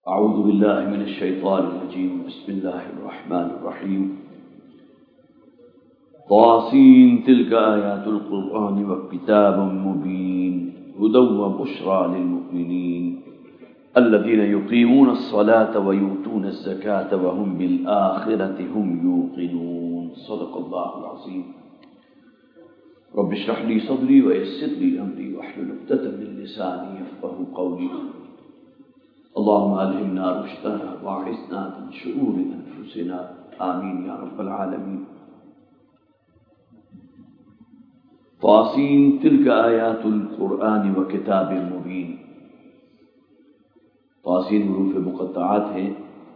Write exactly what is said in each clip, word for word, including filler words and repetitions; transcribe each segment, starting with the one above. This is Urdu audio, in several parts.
اعوذ باللہ من الشیطان الرجیم بسم اللہ الرحمن الرحیم طاسین تلک آیات القرآن وکتاب مبین ہدی وبشری للمؤمنین الذین یقیمون الصلاة ویؤتون الزکاة وهم بالآخرة هم یوقنون صدق اللہ العظیم رب اشرح لي صدری ویسر لي امری واحلل عقدۃ من لسانی یفقهوا قولی اللهم ألهمنا رشدنا واعصمنا من شرور أنفسنا آمين يا رب العالمين. طاسين تلك آيات القرآن وكتاب مبين. طاسين حروف مقطعات ہیں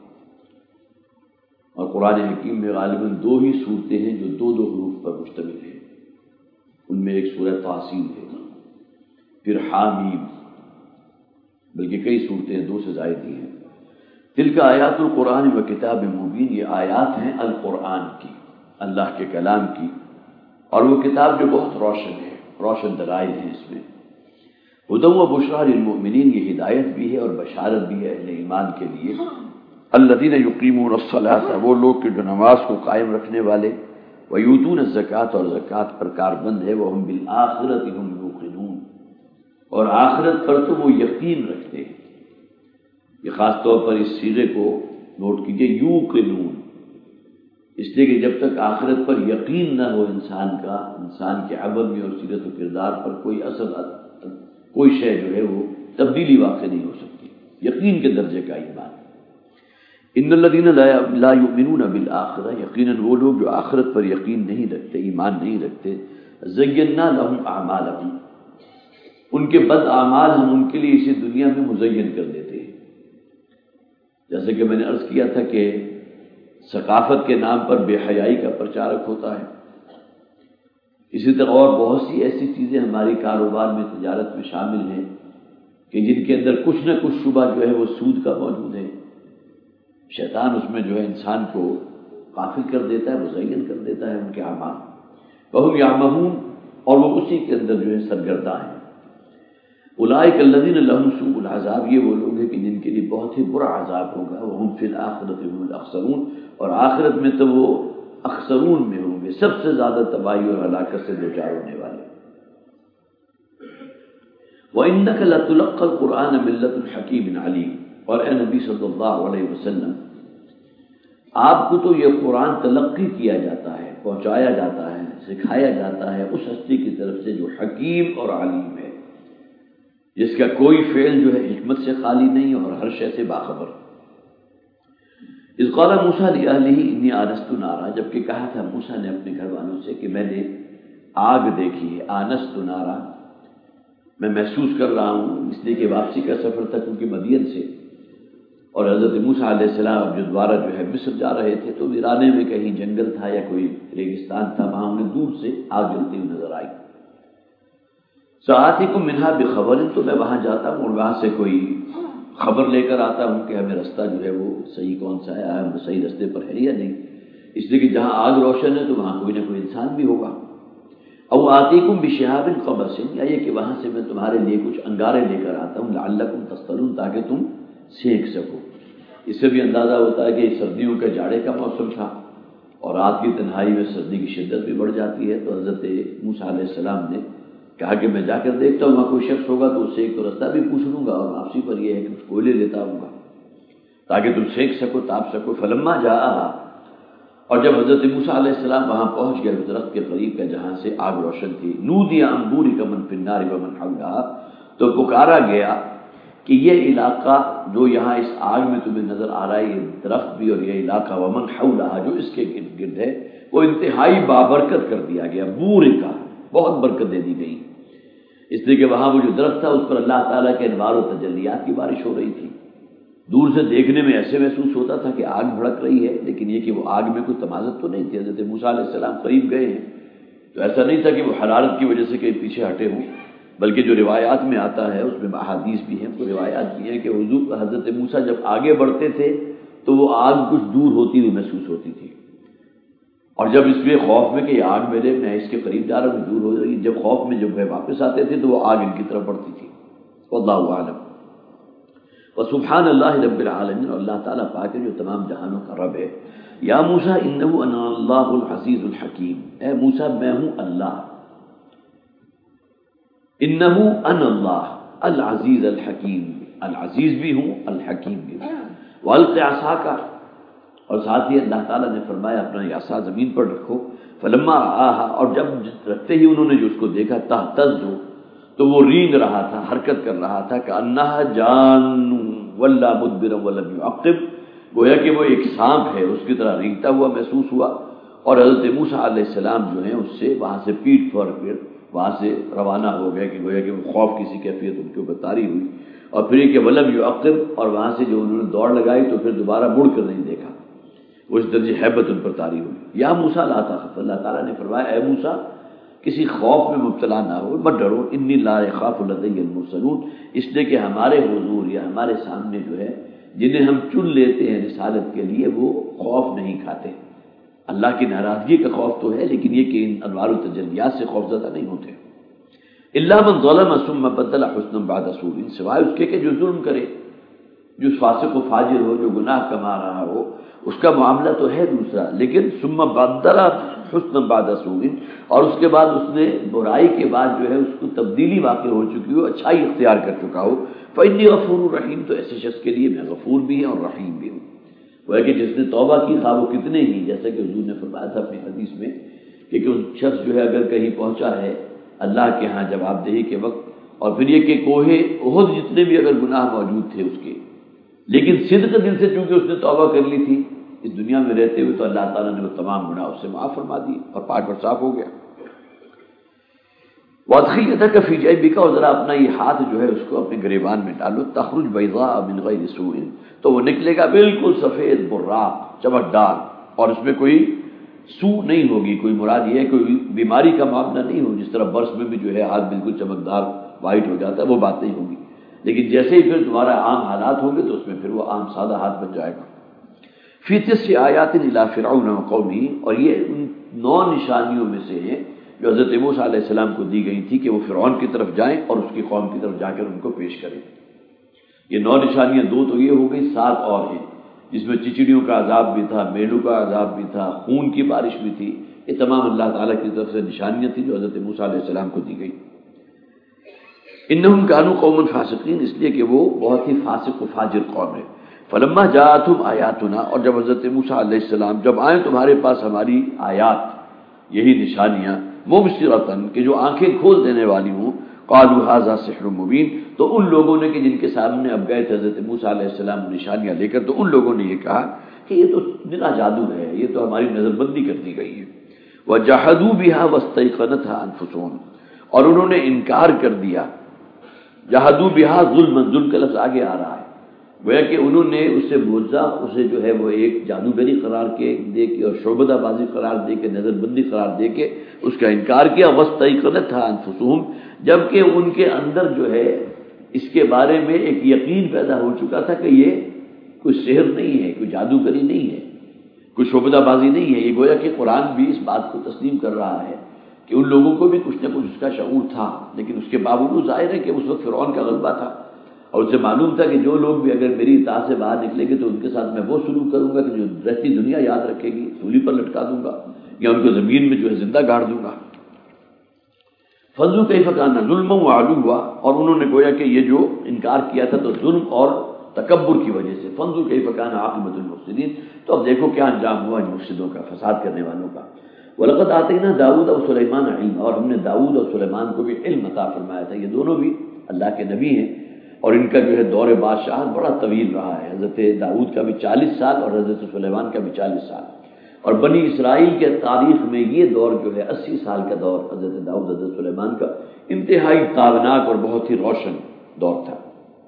اور قرآن حکیم میں غالباً دو ہی صورتیں ہیں جو دو دو حروف پر مشتمل ہیں. ان میں ایک سورہ طاسین ہے، پھر حامیم، بلکہ کئی صورتیں دو سے زائد ہی ہیں. تلک آیات القرآن و کتاب مبین، یہ آیات ہیں القرآن کی، اللہ کے کلام کی، اور وہ کتاب جو بہت روشن ہے، روشن دلائل ہیں اس میں. ہدی و بشری للمؤمنین، یہ ہدایت بھی ہے اور بشارت بھی ہے اہل ایمان کے لیے. الذین یقیمون الصلاۃ، وہ لوگ کہ جو نماز کو قائم رکھنے والے، ویؤتون الزکاۃ، اور زکوٰۃ پر کاربند ہے، وہم بالآخرۃ هم یوقنون، اور آخرت پر تو وہ یقین رکھتے ہیں. یہ خاص طور پر اس صیغے کو نوٹ کیجئے، یوقنون، اس لیے کہ جب تک آخرت پر یقین نہ ہو انسان کا، انسان کے عمل میں اور سیرت و کردار پر کوئی اثر، کوئی شے جو ہے وہ تبدیلی واقع نہیں ہو سکتی. یقین کے درجے کا ایمان. ان الذین لا یؤمنون بالآخرہ، یقیناً وہ لوگ جو آخرت پر یقین نہیں رکھتے، ایمان نہیں رکھتے، زینا لهم اعمالهم، ان کے بد اعمال ہم ان کے لیے اسی دنیا میں مزین کر دیتے ہیں. جیسے کہ میں نے عرض کیا تھا کہ ثقافت کے نام پر بے حیائی کا پرچارک ہوتا ہے. اسی طرح اور بہت سی ایسی چیزیں ہماری کاروبار میں، تجارت میں شامل ہیں کہ جن کے اندر کچھ نہ کچھ شبہ جو ہے وہ سود کا موجود ہے. شیطان اس میں جو ہے انسان کو غافل کر دیتا ہے، مزین کر دیتا ہے ان کے اعمال. وہم یعمہون، اور وہ اسی کے اندر جو ہے سرگرداں ہیں. اولئک الذین لهم سوء العذاب، یہ وہ لوگ ہیں کہ جن کے لیے بہت ہی برا عذاب ہوگا. وہم فی الآخرۃ هم الاخسرون، اور آخرت میں تو وہ اخسرون میں ہوں گے، سب سے زیادہ تباہی اور ہلاکت سے دوچار ہونے والے. وَإِنَّكَ لَتُلَقَّى الْقُرْآنَ مِن لَّدُنْ حَكِيمٍ عَلِيمٍ، اور اے نبی صلی اللہ علیہ وسلم، آپ کو تو یہ قرآن تلقی کیا جاتا ہے، پہنچایا جاتا ہے، سکھایا جاتا ہے اس ہستی کی طرف سے جو حکیم اور علیم ہے، جس کا کوئی فعل جو ہے حکمت سے خالی نہیں اور ہر شے سے باخبر. اذ قال موسیٰ لأہلہ انی آنست نارا، جبکہ کہا تھا موسیٰ نے اپنے گھر والوں سے کہ میں نے آگ دیکھی ہے. آنست نارا، میں محسوس کر رہا ہوں، اس لیے کہ واپسی کا سفر تھا کیونکہ مدین سے، اور حضرت موسیٰ علیہ السلام اب جو دوبارہ جو ہے مصر جا رہے تھے تو ویرانے میں کہیں جنگل تھا یا کوئی ریگستان تھا، وہاں انہیں دور سے آگ جلتی ہوئی نظر آئی. سآتیکم منہا بخبر، تو میں وہاں جاتا ہوں اور وہاں سے کوئی خبر لے کر آتا ہوں کہ ہمیں رستہ جو ہے وہ صحیح کون سا ہے، ہم صحیح رستے پر ہے یا نہیں. اس لیے کہ جہاں آگ روشن ہے تو وہاں کوئی نہ کوئی انسان بھی ہوگا. او آتیکم بشہاب قبس، یا یہ کہ وہاں سے میں تمہارے لیے کچھ انگارے لے کر آتا ہوں، لعلکم تصطلون، تاکہ تم سینک سکو. اس سے بھی اندازہ ہوتا ہے کہ سردیوں کے جاڑے کا موسم تھا اور رات کی تنہائی میں سردی کی شدت بھی بڑھ جاتی ہے. تو حضرت موسیٰ علیہ السلام نے کہا کہ میں جا کر دیکھتا ہوں، وہاں کوئی شخص ہوگا تو اس سے ایک تو رستہ بھی پوچھ لوں گا، اور واپسی پر یہ ہے کہ کچھ کوئلے لیتا ہوں گا تاکہ تم سینک سکو، تاپ سکو. فلما جاءہا، اور جب حضرت موسیٰ علیہ السلام وہاں پہنچ گئے اس درخت کے قریب ہے جہاں سے آگ روشن تھی، نودی ان بورک من فی النار ومن حولہا، تو پکارا گیا کہ یہ علاقہ جو یہاں اس آگ میں تمہیں نظر آ رہا ہے، یہ درخت بھی اور یہ علاقہ، ومن حولہا، جو اس کے گرد گرد ہے، وہ انتہائی بابرکت کر دیا گیا. بورکا، بہت برکت دے دی گئی، اس لیے کہ وہاں وہ جو درخت تھا اس پر اللہ تعالیٰ کے انوار و تجلیات کی بارش ہو رہی تھی. دور سے دیکھنے میں ایسے محسوس ہوتا تھا کہ آگ بھڑک رہی ہے، لیکن یہ کہ وہ آگ میں کوئی تمازت تو نہیں تھی. حضرت موسیٰ علیہ السلام قریب گئے ہیں تو ایسا نہیں تھا کہ وہ حرارت کی وجہ سے کہیں پیچھے ہٹے ہوں، بلکہ جو روایات میں آتا ہے اس میں احادیث بھی ہیں، تو روایات بھی ہیں کہ حضور حضرت موسیٰ جب آگے بڑھتے تھے تو وہ آگ کچھ دور ہوتی ہوئی محسوس ہوتی تھی، اور جب اس لیے خوف میں کہ یہ آگ میرے میں اس کے قریب جا رہا ہوں دور ہو رہی، جب خوف میں جب وہ واپس آتے تھے تو وہ آگ ان کی طرف بڑھتی تھی. واللہ اعلم. وسبحان اللہ رب العالمین، اور اللہ تعالیٰ پاک ہے جو تمام جہانوں کا رب ہے۔ یا موسیٰ انہ انا اللہ العزیز الحکیم، اے موسیٰ میں ہوں اللہ، انہ انا اللہ العزیز الحکیم، العزیز بھی ہوں الحکیم بھی ہوں۔ والق عصاک، اور ساتھ ہی اللہ تعالیٰ نے فرمایا اپنا یہ عصا زمین پر رکھو، فلما رآہا، اور جب رکھتے ہی انہوں نے جو اس کو دیکھا، تہتز، تو وہ رینگ رہا تھا، حرکت کر رہا تھا، کأنہا جان ولا مدبرا ولم يعقب، گویا کہ وہ ایک سانپ ہے اس کی طرح رینگتا ہوا محسوس ہوا۔ اور حضرت موسیٰ علیہ السلام جو ہیں اس سے وہاں سے پیٹ پھیر کر وہاں سے روانہ ہو گئے کہ گویا کہ وہ خوف کسی کیفیت ان کے اوپر طاری ہوئی، اور پھر یہ کہ ولم يعقب، اور وہاں سے جو انہوں نے دوڑ لگائی تو پھر دوبارہ مڑ کر نہیں دیکھا، وہ اس درجے حیبت ان پر طاری ہوئی۔ یا موسیٰ لا تخف، اللہ تعالیٰ نے فرمایا اے موسیٰ کسی خوف میں مبتلا نہ ہو، مت ڈرو، انی لا یخاف لدی المرسلون، اس لیے کہ ہمارے حضور یا ہمارے سامنے جو ہے جنہیں ہم چن لیتے ہیں رسالت کے لیے وہ خوف نہیں کھاتے۔ اللہ کی ناراضگی کا خوف تو ہے، لیکن یہ کہ ان انوار و تجلیات سے خوف زدہ نہیں ہوتے۔ الا من ظلم ثم بدل حسنا بعد سوء، سوائے اس کے کہ جو ظلم کرے، جو فاسق و فاجر ہو، جو گناہ کما رہا ہو، اس کا معاملہ تو ہے دوسرا، لیکن ثم بدل حسنا بعد سوء، اور اس کے بعد اس نے برائی کے بعد جو ہے اس کو تبدیلی واقع ہو چکی ہو، اچھائی اختیار کر چکا ہو، فإنی غفور رحیم، تو ایسے شخص کے لیے میں غفور بھی ہوں اور رحیم بھی ہوں۔ وہ ہے کہ جس نے توبہ کی، خواہ وہ کتنے ہی، جیسا کہ حضور نے فرمایا تھا اپنی حدیث میں کہ اس شخص جو ہے اگر کہیں پہنچا ہے اللہ کے ہاں جواب دہی کے وقت، اور پھر یہ کہ کوہ احد جتنے بھی اگر گناہ موجود تھے اس کے، لیکن صدق دل سے چونکہ اس نے توبہ کر لی تھی اس دنیا میں رہتے ہوئے، تو اللہ تعالیٰ نے وہ تمام گناہ اس سے معاف فرما دی اور پاک اور صاف ہو گیا۔ وادخل یدک فی جیبک، اور ذرا اپنا یہ ہاتھ جو ہے اس کو اپنے گریبان میں ڈالو، تخرج بیضاء من غیر سوء، تو وہ نکلے گا بالکل سفید براق چمکدار، اور اس میں کوئی سو نہیں ہوگی، کوئی مراد یہ ہے کوئی بیماری کا معاملہ نہیں ہو، جس طرح برس میں بھی جو ہے ہاتھ بالکل چمکدار وائٹ ہو جاتا ہے، وہ بات نہیں ہوگی، لیکن جیسے ہی پھر تمہارا عام حالات ہوں گے تو اس میں پھر وہ عام سادہ ہاتھ بن جائے گا۔ فی تسع آیات الی فرعون وقومہ، اور یہ ان نو نشانیوں میں سے ہیں جو حضرت موسیٰ علیہ السلام کو دی گئی تھی کہ وہ فرعون کی طرف جائیں اور اس کی قوم کی طرف جا کر ان کو پیش کریں۔ یہ نو نشانیاں دو تو یہ ہو گئی، سات اور ہیں جس میں چچڑیوں کا عذاب بھی تھا، میلوں کا عذاب بھی تھا، خون کی بارش بھی تھی، یہ تمام اللہ تعالیٰ کی طرف سے نشانیاں تھیں جو حضرت موسیٰ علیہ السلام کو دی گئی۔ انہم کانوا قوما فاسقین، اس لیے کہ وہ بہت ہی فاسق و فاجر قوم ہے۔ فلما جاءتهم آیاتنا، اور جب حضرت موسیٰ علیہ السلام جب آئیں تمہارے پاس ہماری آیات، یہی نشانیاں، مبصرۃً، کہ جو آنکھیں کھول دینے والی ہوں، قالوا ھذا سحر مبین، تو ان لوگوں نے کہ جن کے سامنے اب گئے تھے حضرت موسیٰ علیہ السلام نشانیاں لے کر، تو ان لوگوں نے یہ کہا کہ یہ تو بنا جادو ہے، یہ تو ہماری نظر بندی کر دی گئی ہے۔ وجحدوا بها واستيقنتها انفسهم، اور انہوں نے انکار کر دیا، جحدوا بها ظلما، ظلم کا لفظ آگے آ رہا ہے، گویا کہ انہوں نے اسے معجزہ، اسے جو ہے وہ ایک جادوگری قرار کے دے کے اور شعبدہ بازی قرار دے کے، نظر بندی قرار دے کے اس کا انکار کیا۔ واستيقنتها انفسهم، جبکہ ان کے اندر جو ہے اس کے بارے میں ایک یقین پیدا ہو چکا تھا کہ یہ کوئی سحر نہیں ہے، کوئی جادوگری نہیں ہے، کوئی شعبدہ بازی نہیں ہے۔ یہ گویا کہ قرآن بھی اس بات کو تسلیم کر رہا ہے کہ ان لوگوں کو بھی کچھ نہ کچھ اس کا شعور تھا، لیکن اس کے باوجود ظاہر ہے کہ اس وقت فرعون کا غلبہ تھا، اور اسے معلوم تھا کہ جو لوگ بھی اگر میری اطاعت سے باہر نکلیں گے تو ان کے ساتھ میں وہ سلوک کروں گا کہ جو رہتی دنیا یاد رکھے گی، سولی پر لٹکا دوں گا یا ان کو زمین میں جو ہے زندہ گاڑ دوں گا۔ فضلوا کیف کان ظلما وعلوا، اور انہوں نے گویا کہ یہ جو انکار کیا تھا تو ظلم اور تکبر کی وجہ سے، فانظروا کیف کان عاقبۃ المفسدین، تو اب دیکھو کیا انجام ہوا ان مفسدوں کا، فساد کرنے والوں کا۔ وَلَقَدْ آتَيْنَا دَاوُودَ وَسُلَيْمَانَ عِلْمًا، اور ہم نے داؤد اور سلیمان کو بھی علم عطا فرمایا تھا، یہ دونوں بھی اللہ کے نبی ہیں، اور ان کا جو ہے دور بادشاہت بڑا طویل رہا ہے، حضرت داؤد کا بھی چالیس سال اور حضرت سلیمان کا بھی چالیس سال، اور بنی اسرائیل کے تاریخ میں یہ دور جو ہے اسی سال کا دور حضرت داؤد حضرت سلیمان کا انتہائی تابناک اور بہت ہی روشن دور تھا۔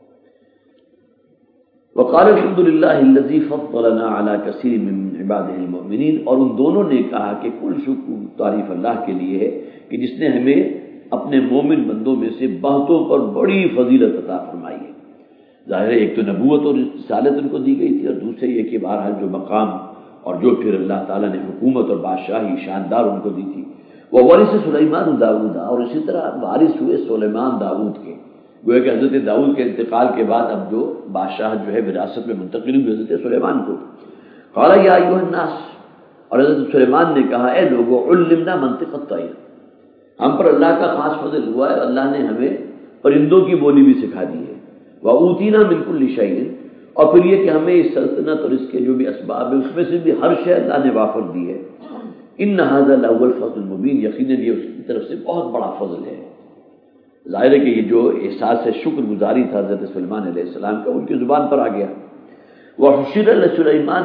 وقال الحمد للہ الذی فضلنا علی کثیر من عبادہ المؤمنین، اور ان دونوں نے کہا کہ کل شکر تعریف اللہ کے لیے ہے کہ جس نے ہمیں اپنے مومن بندوں میں سے بہتوں پر بڑی فضیلت عطا فرمائی ہے۔ ظاہر ہے ایک تو نبوت اور رسالت ان کو دی گئی تھی، اور دوسرے یہ کہ بہرحال جو مقام اور جو پھر اللہ تعالیٰ نے حکومت اور بادشاہی شاندار ان کو دی تھی۔ وہ وارث سلیمان داؤد، اور اسی طرح وارث ہوئے سلیمان داؤد کے، گویا کہ حضرت داؤد کے انتقال کے بعد اب جو بادشاہ جو ہے وراثت میں منتقل ہوئی حضرت سلیمان کو. قال یا ایھا الناس، اور حضرت سلیمان نے کہا اے لوگو علمنا منطق الطیر، ہم پر اللہ کا خاص فضل ہوا ہے، اللہ نے ہمیں پرندوں کی بولی بھی سکھا دی ہے. وَأُوتِينَا مِن كُلِّ شَيْءٍ، اور پھر یہ کہ ہمیں اس سلطنت اور اس کے جو بھی اسباب ہیں اس میں سے بھی ہر شے اللہ نے وافر دی ہے. ان هذا لهو الفضل المبین، یقیناً یہ اس کی طرف سے بہت بڑا فضل ہے. ظاہر ہے کہ یہ جو احساس شکر گزاری تھا حضرت سلیمان علیہ السلام کا ان کی زبان پر آ گیا. وَحُشِرَ لِسُلَيْمَانَ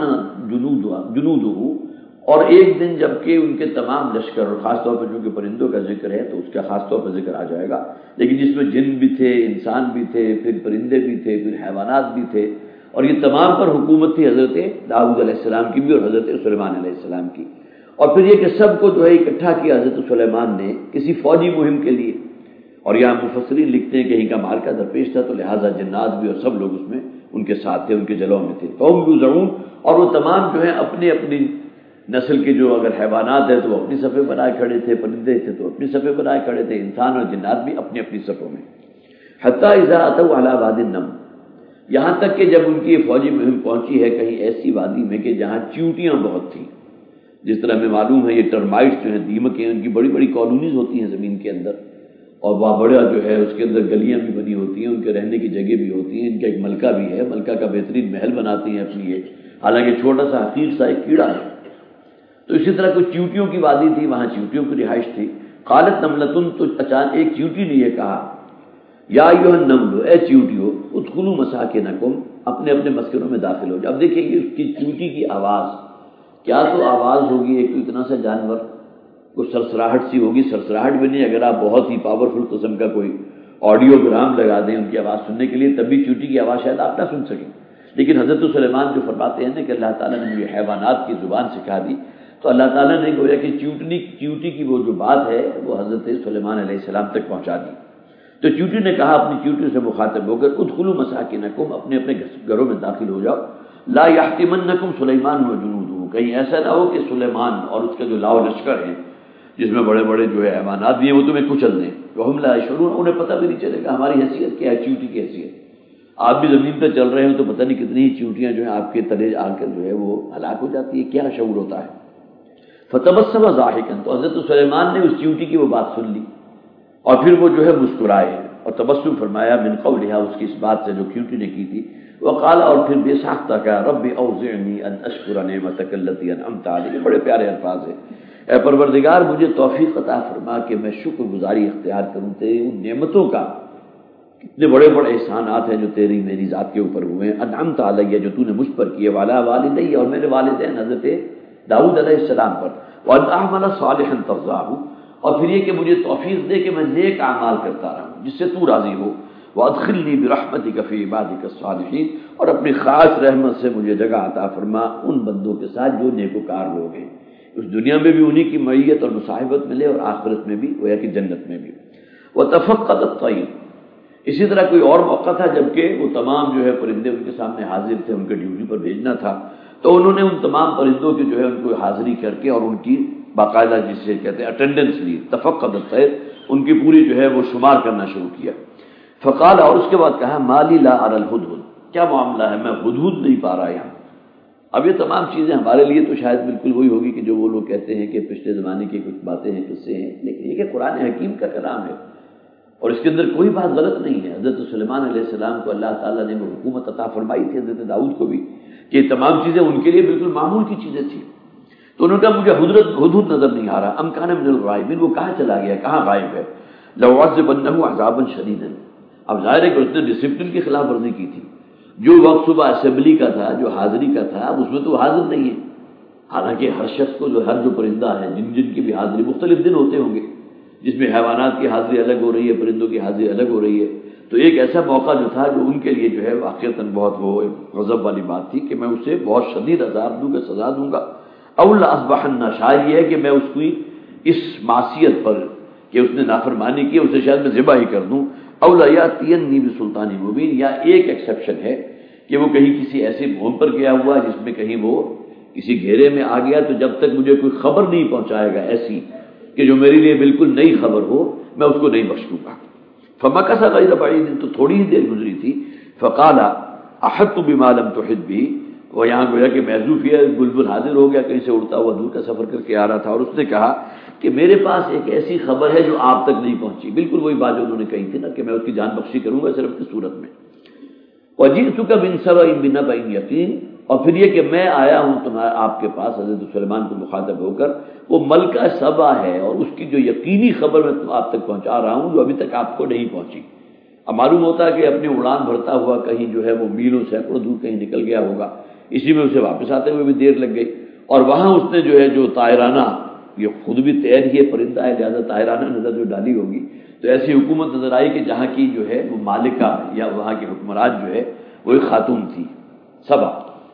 جُنُودُهُ، اور ایک دن جب کہ ان کے تمام لشکر، اور خاص طور پر چونکہ پرندوں کا ذکر ہے تو اس کا خاص طور پر ذکر آ جائے گا، لیکن جس میں جن بھی تھے، انسان بھی تھے، پھر پرندے بھی تھے، پھر حیوانات بھی تھے، اور یہ تمام پر حکومت تھی حضرت داؤد علیہ السلام کی بھی اور حضرت سلیمان علیہ السلام کی. اور پھر یہ کہ سب کو جو ہے اکٹھا کیا حضرت سلیمان نے کسی فوجی مہم کے لیے. اور یہاں مفسرین لکھتے ہیں کہ کہیں کا مارکا درپیش تھا تو لہٰذا جنات بھی اور سب لوگ اس میں ان کے ساتھ تھے، ان کے جلوں میں تھے. قوم یوزعون، اور وہ تمام جو ہیں اپنی اپنی نسل کے جو اگر حیوانات ہیں تو وہ اپنی صفیں بنائے کھڑے تھے، پرندے تھے تو اپنی صفیں بنائے کھڑے تھے، انسان اور جنات بھی اپنی اپنی صفوں میں. حتی اذا اتوا علی وادی النمل، یہاں تک کہ جب ان کی فوجی مہم پہنچی ہے کہیں ایسی وادی میں کہ جہاں چیونٹیاں بہت تھیں. جس طرح ہمیں معلوم ہے یہ ٹرمائٹس جو ہیں، دیمک ہیں، ان کی بڑی بڑی کالونیز ہوتی ہیں زمین کے اندر، اور وہاں بڑا جو ہے اس کے اندر گلیاں بھی بنی ہوتی ہیں، ان کے رہنے کی جگہ بھی ہوتی ہیں. ان کا ایک ملکہ بھی ہے، ملکہ کا بہترین محل بناتی ہیں اپنی یہ، حالانکہ چھوٹا سا حقیر سا ایک کیڑا ہے. تو اسی طرح کوئی چیونٹیوں کی وادی تھی، وہاں چیونٹیوں کی رہائش تھی. قالت نملۃ، تو اچانک ایک چیونٹی نے یہ کہا یا ایھا النمل، اے چیونٹیوں، ادخلوا مساکنکم، اپنے اپنے مسکنوں میں داخل ہو جاؤ. اب دیکھیں یہ اس کی چیونٹی کی آواز، کیا تو آواز ہوگی، ایک تو اتنا سا جانور، کوئی سرسراہٹ سی ہوگی. سرسراہٹ بھی نہیں، اگر آپ بہت ہی پاورفل قسم کا کوئی آڈیو گرام لگا دیں ان کی آواز سننے کے لیے تب بھی چیونٹی کی آواز شاید آپ نہ سن سکیں. لیکن حضرت سلیمان جو فرماتے ہیں نا کہ اللہ تعالیٰ نے مجھے حیوانات کی زبان سکھا دی، تو اللہ تعالیٰ نے گویا کہ چیونٹی چیونٹی کی وہ جو بات ہے وہ حضرت سلیمان علیہ السلام تک پہنچا دی. تو چیونٹی نے کہا اپنی چیونٹی سے مخاطب ہو کر ادخلوا مساکنکم، اپنے اپنے گھروں میں داخل ہو جاؤ. لا یحطمنکم سلیمان وجنودہ، کہیں ایسا نہ ہو کہ سلیمان اور اس کا جو لاؤ لشکر ہے جس میں بڑے بڑے جو ہے حیوانات بھی ہیں وہ تمہیں کچل دیں. وہم لا یشعرون، انہیں پتہ بھی نہیں چلے گا ہماری حیثیت کیا ہے، چیونٹی کی حیثیت. آپ بھی زمین پہ چل رہے ہو تو پتہ نہیں کتنی ہی چیونٹیاں جو ہیں آپ کے تلے آ کر جو ہے وہ ہلاک ہو جاتی ہے، کیا شعور ہوتا ہے. فتبسم ضاحکا، تو حضرت سلیمان نے اس چیونٹی کی وہ بات سن لی اور پھر وہ جو ہے مسکرائے اور تبسم فرمایا من قولها، اس کی اس بات سے جو چیونٹی نے کی تھی. وقال، اور پھر بے ساختہ کہا رب اوزعنی ان اشکر نعمتک التی انعمت علی. بڑے پیارے الفاظ ہیں. اے پروردگار مجھے توفیق عطا فرما کہ میں شکر گزاری اختیار کروں تیری ان نعمتوں کا. کتنے بڑے بڑے احسانات ہیں جو تیری میری ذات کے اوپر ہوئے ہیں. انعمت علی، جو تو نے مجھ پر کیے، والا والدی، اور میرے والدین حضرت داؤد علیہ السلام پر. وان اعمل صالحا ترضاه، اور پھر یہ کہ مجھے توفیق دے کہ میں نیک اعمال کرتا رہوں جس سے تو راضی ہو. وادخلنی برحمتک فی عبادک الصالحین، اور اپنی خاص رحمت سے مجھے جگہ عطا فرما ان بندوں کے ساتھ جو نیکوکار لوگ ہیں. اس دنیا میں بھی انہی کی معیت اور مصاحبت ملے اور آخرت میں بھی، گویا کہ جنت میں بھی. وتفقد الطیر، اسی طرح کوئی اور موقع تھا جبکہ وہ تمام جو ہے پرندے ان کے سامنے حاضر تھے، ان کے ڈیوٹی پر بھیجنا تھا، تو انہوں نے ان تمام پرندوں کی جو ہے ان کو حاضری کر کے اور ان کی باقاعدہ جسے کہتے ہیں اٹینڈنس لی. تفقد الطیر، ان کی پوری جو ہے وہ شمار کرنا شروع کیا. فقال، اور اس کے بعد کہا مالی لا اری الہدہد، کیا معاملہ ہے میں ہدہد نہیں پا رہا یہاں. اب یہ تمام چیزیں ہمارے لیے تو شاید بالکل وہی ہوگی کہ جو وہ لوگ کہتے ہیں کہ پچھلے زمانے کی کچھ باتیں ہیں، قصے ہیں، لیکن یہ کہ قرآن حکیم کا کلام ہے اور اس کے اندر کوئی بات غلط نہیں ہے. حضرت سلیمان علیہ السلام کو اللہ تعالیٰ نے وہ حکومت عطا فرمائی تھی، حضرت داؤد کو بھی، کہ یہ تمام چیزیں ان کے لیے بالکل معمول کی چیزیں تھیں. تو انہوں نے کہا مجھے حضرت ہدہد نظر نہیں آ رہا. ام کان من الغائبین، وہ کہاں چلا گیا، کہاں غائب ہے. لأعذبنہ عذابا شدیدا، اب ظاہر ہے کہ اس نے ڈسپلن کی خلاف ورزی کی تھی. جو وقت صبح اسمبلی کا تھا، جو حاضری کا تھا، اب اس میں تو حاضر نہیں ہے. حالانکہ ہر شخص کو جو ہر جو پرندہ ہے جن جن کی بھی حاضری مختلف دن ہوتے ہوں گے، جس میں حیوانات کی حاضری الگ ہو رہی ہے، پرندوں کی حاضری الگ ہو رہی ہے. تو ایک ایسا موقع جو تھا جو ان کے لیے جو ہے واقعتاً بہت وہ غضب والی بات تھی کہ میں اسے بہت شدید عذاب دوں گا، سزا دوں گا. او لاصبحن، شاید یہ ہے کہ میں اس کی اس معصیت پر کہ اس نے نافرمانی کی اسے شاید میں ذبح ہی کر دوں. او لیاتینی بسلطان مبین، یا ایک ایکسیپشن ہے کہ وہ کہیں کسی ایسے بھون پر گیا ہوا جس میں کہیں وہ کسی گھیرے میں آ گیا، تو جب تک مجھے کوئی خبر نہیں پہنچائے گا ایسی کہ جو میرے لیے بالکل نئی خبر ہو، میں اس کو نہیں بخش دوں گا. فمکث غیر بعید، تو تھوڑی ہی دیر گزری تھی، فقال احط بما لم تحط به، وہ یہاں گویا کہ محذوف ہے، بلبل حاضر ہو گیا، کہیں سے اڑتا ہوا دور کا سفر کر کے آ رہا تھا، اور اس نے کہا کہ میرے پاس ایک ایسی خبر ہے جو آپ تک نہیں پہنچی، بالکل وہی بات جو انہوں نے کہی تھی نا کہ میں اس کی جان بخشی کروں گا صرف اس صورت میں۔ وجئتک من سبأ بنبأ یقین، اور پھر یہ کہ میں آیا ہوں تمہارے آپ کے پاس حضرت سلیمان کو مخاطب ہو کر، وہ ملکہ سبا ہے اور اس کی جو یقینی خبر میں آپ تک پہنچا رہا ہوں جو ابھی تک آپ کو نہیں پہنچی۔ اب معلوم ہوتا ہے کہ اپنی اڑان بھرتا ہوا کہیں جو ہے وہ میلوں سینکڑوں دور کہیں نکل گیا ہوگا، اسی میں اسے واپس آتے ہوئے بھی دیر لگ گئی، اور وہاں اس نے جو ہے جو طائرانہ، یہ خود بھی طیر ہی ہے، پرندہ ہے، لہٰذا طائرانہ نظر جو ڈالی ہوگی، تو ایسی حکومت نظر آئی کہ جہاں کی جو ہے وہ مالکہ یا وہاں کی حکمران جو ہے وہ ایک خاتون تھی، سبا،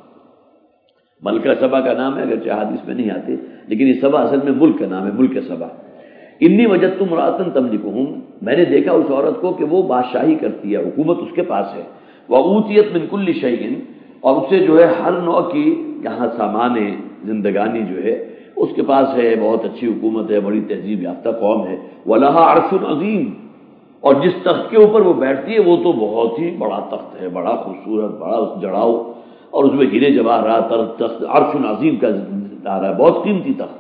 ملکہ سبا کا نام ہے، اگرچہ حدیث میں نہیں آتے، لیکن یہ سبا اصل میں ملک کا نام ہے، ملک سبا۔ انی وجدت امرأۃ تملکہم، میں نے دیکھا اس عورت کو کہ وہ بادشاہی کرتی ہے، حکومت اس کے پاس ہے، وأوتیت من کل شیء، اور اسے جو ہے ہر نوع کی یہاں سامان زندگانی جو ہے اس کے پاس ہے، بہت اچھی حکومت ہے، بڑی تہذیب یافتہ قوم ہے، وَلَهَا عَرْشٌ عَظِيمٌ، اور جس تخت کے اوپر وہ بیٹھتی ہے وہ تو بہت ہی بڑا تخت ہے، بڑا خوبصورت، بڑا جڑاؤ، اور اس میں ہیرے جواہرات، تخت عرش عظیم کا ادارہ ہے، بہت قیمتی تخت۔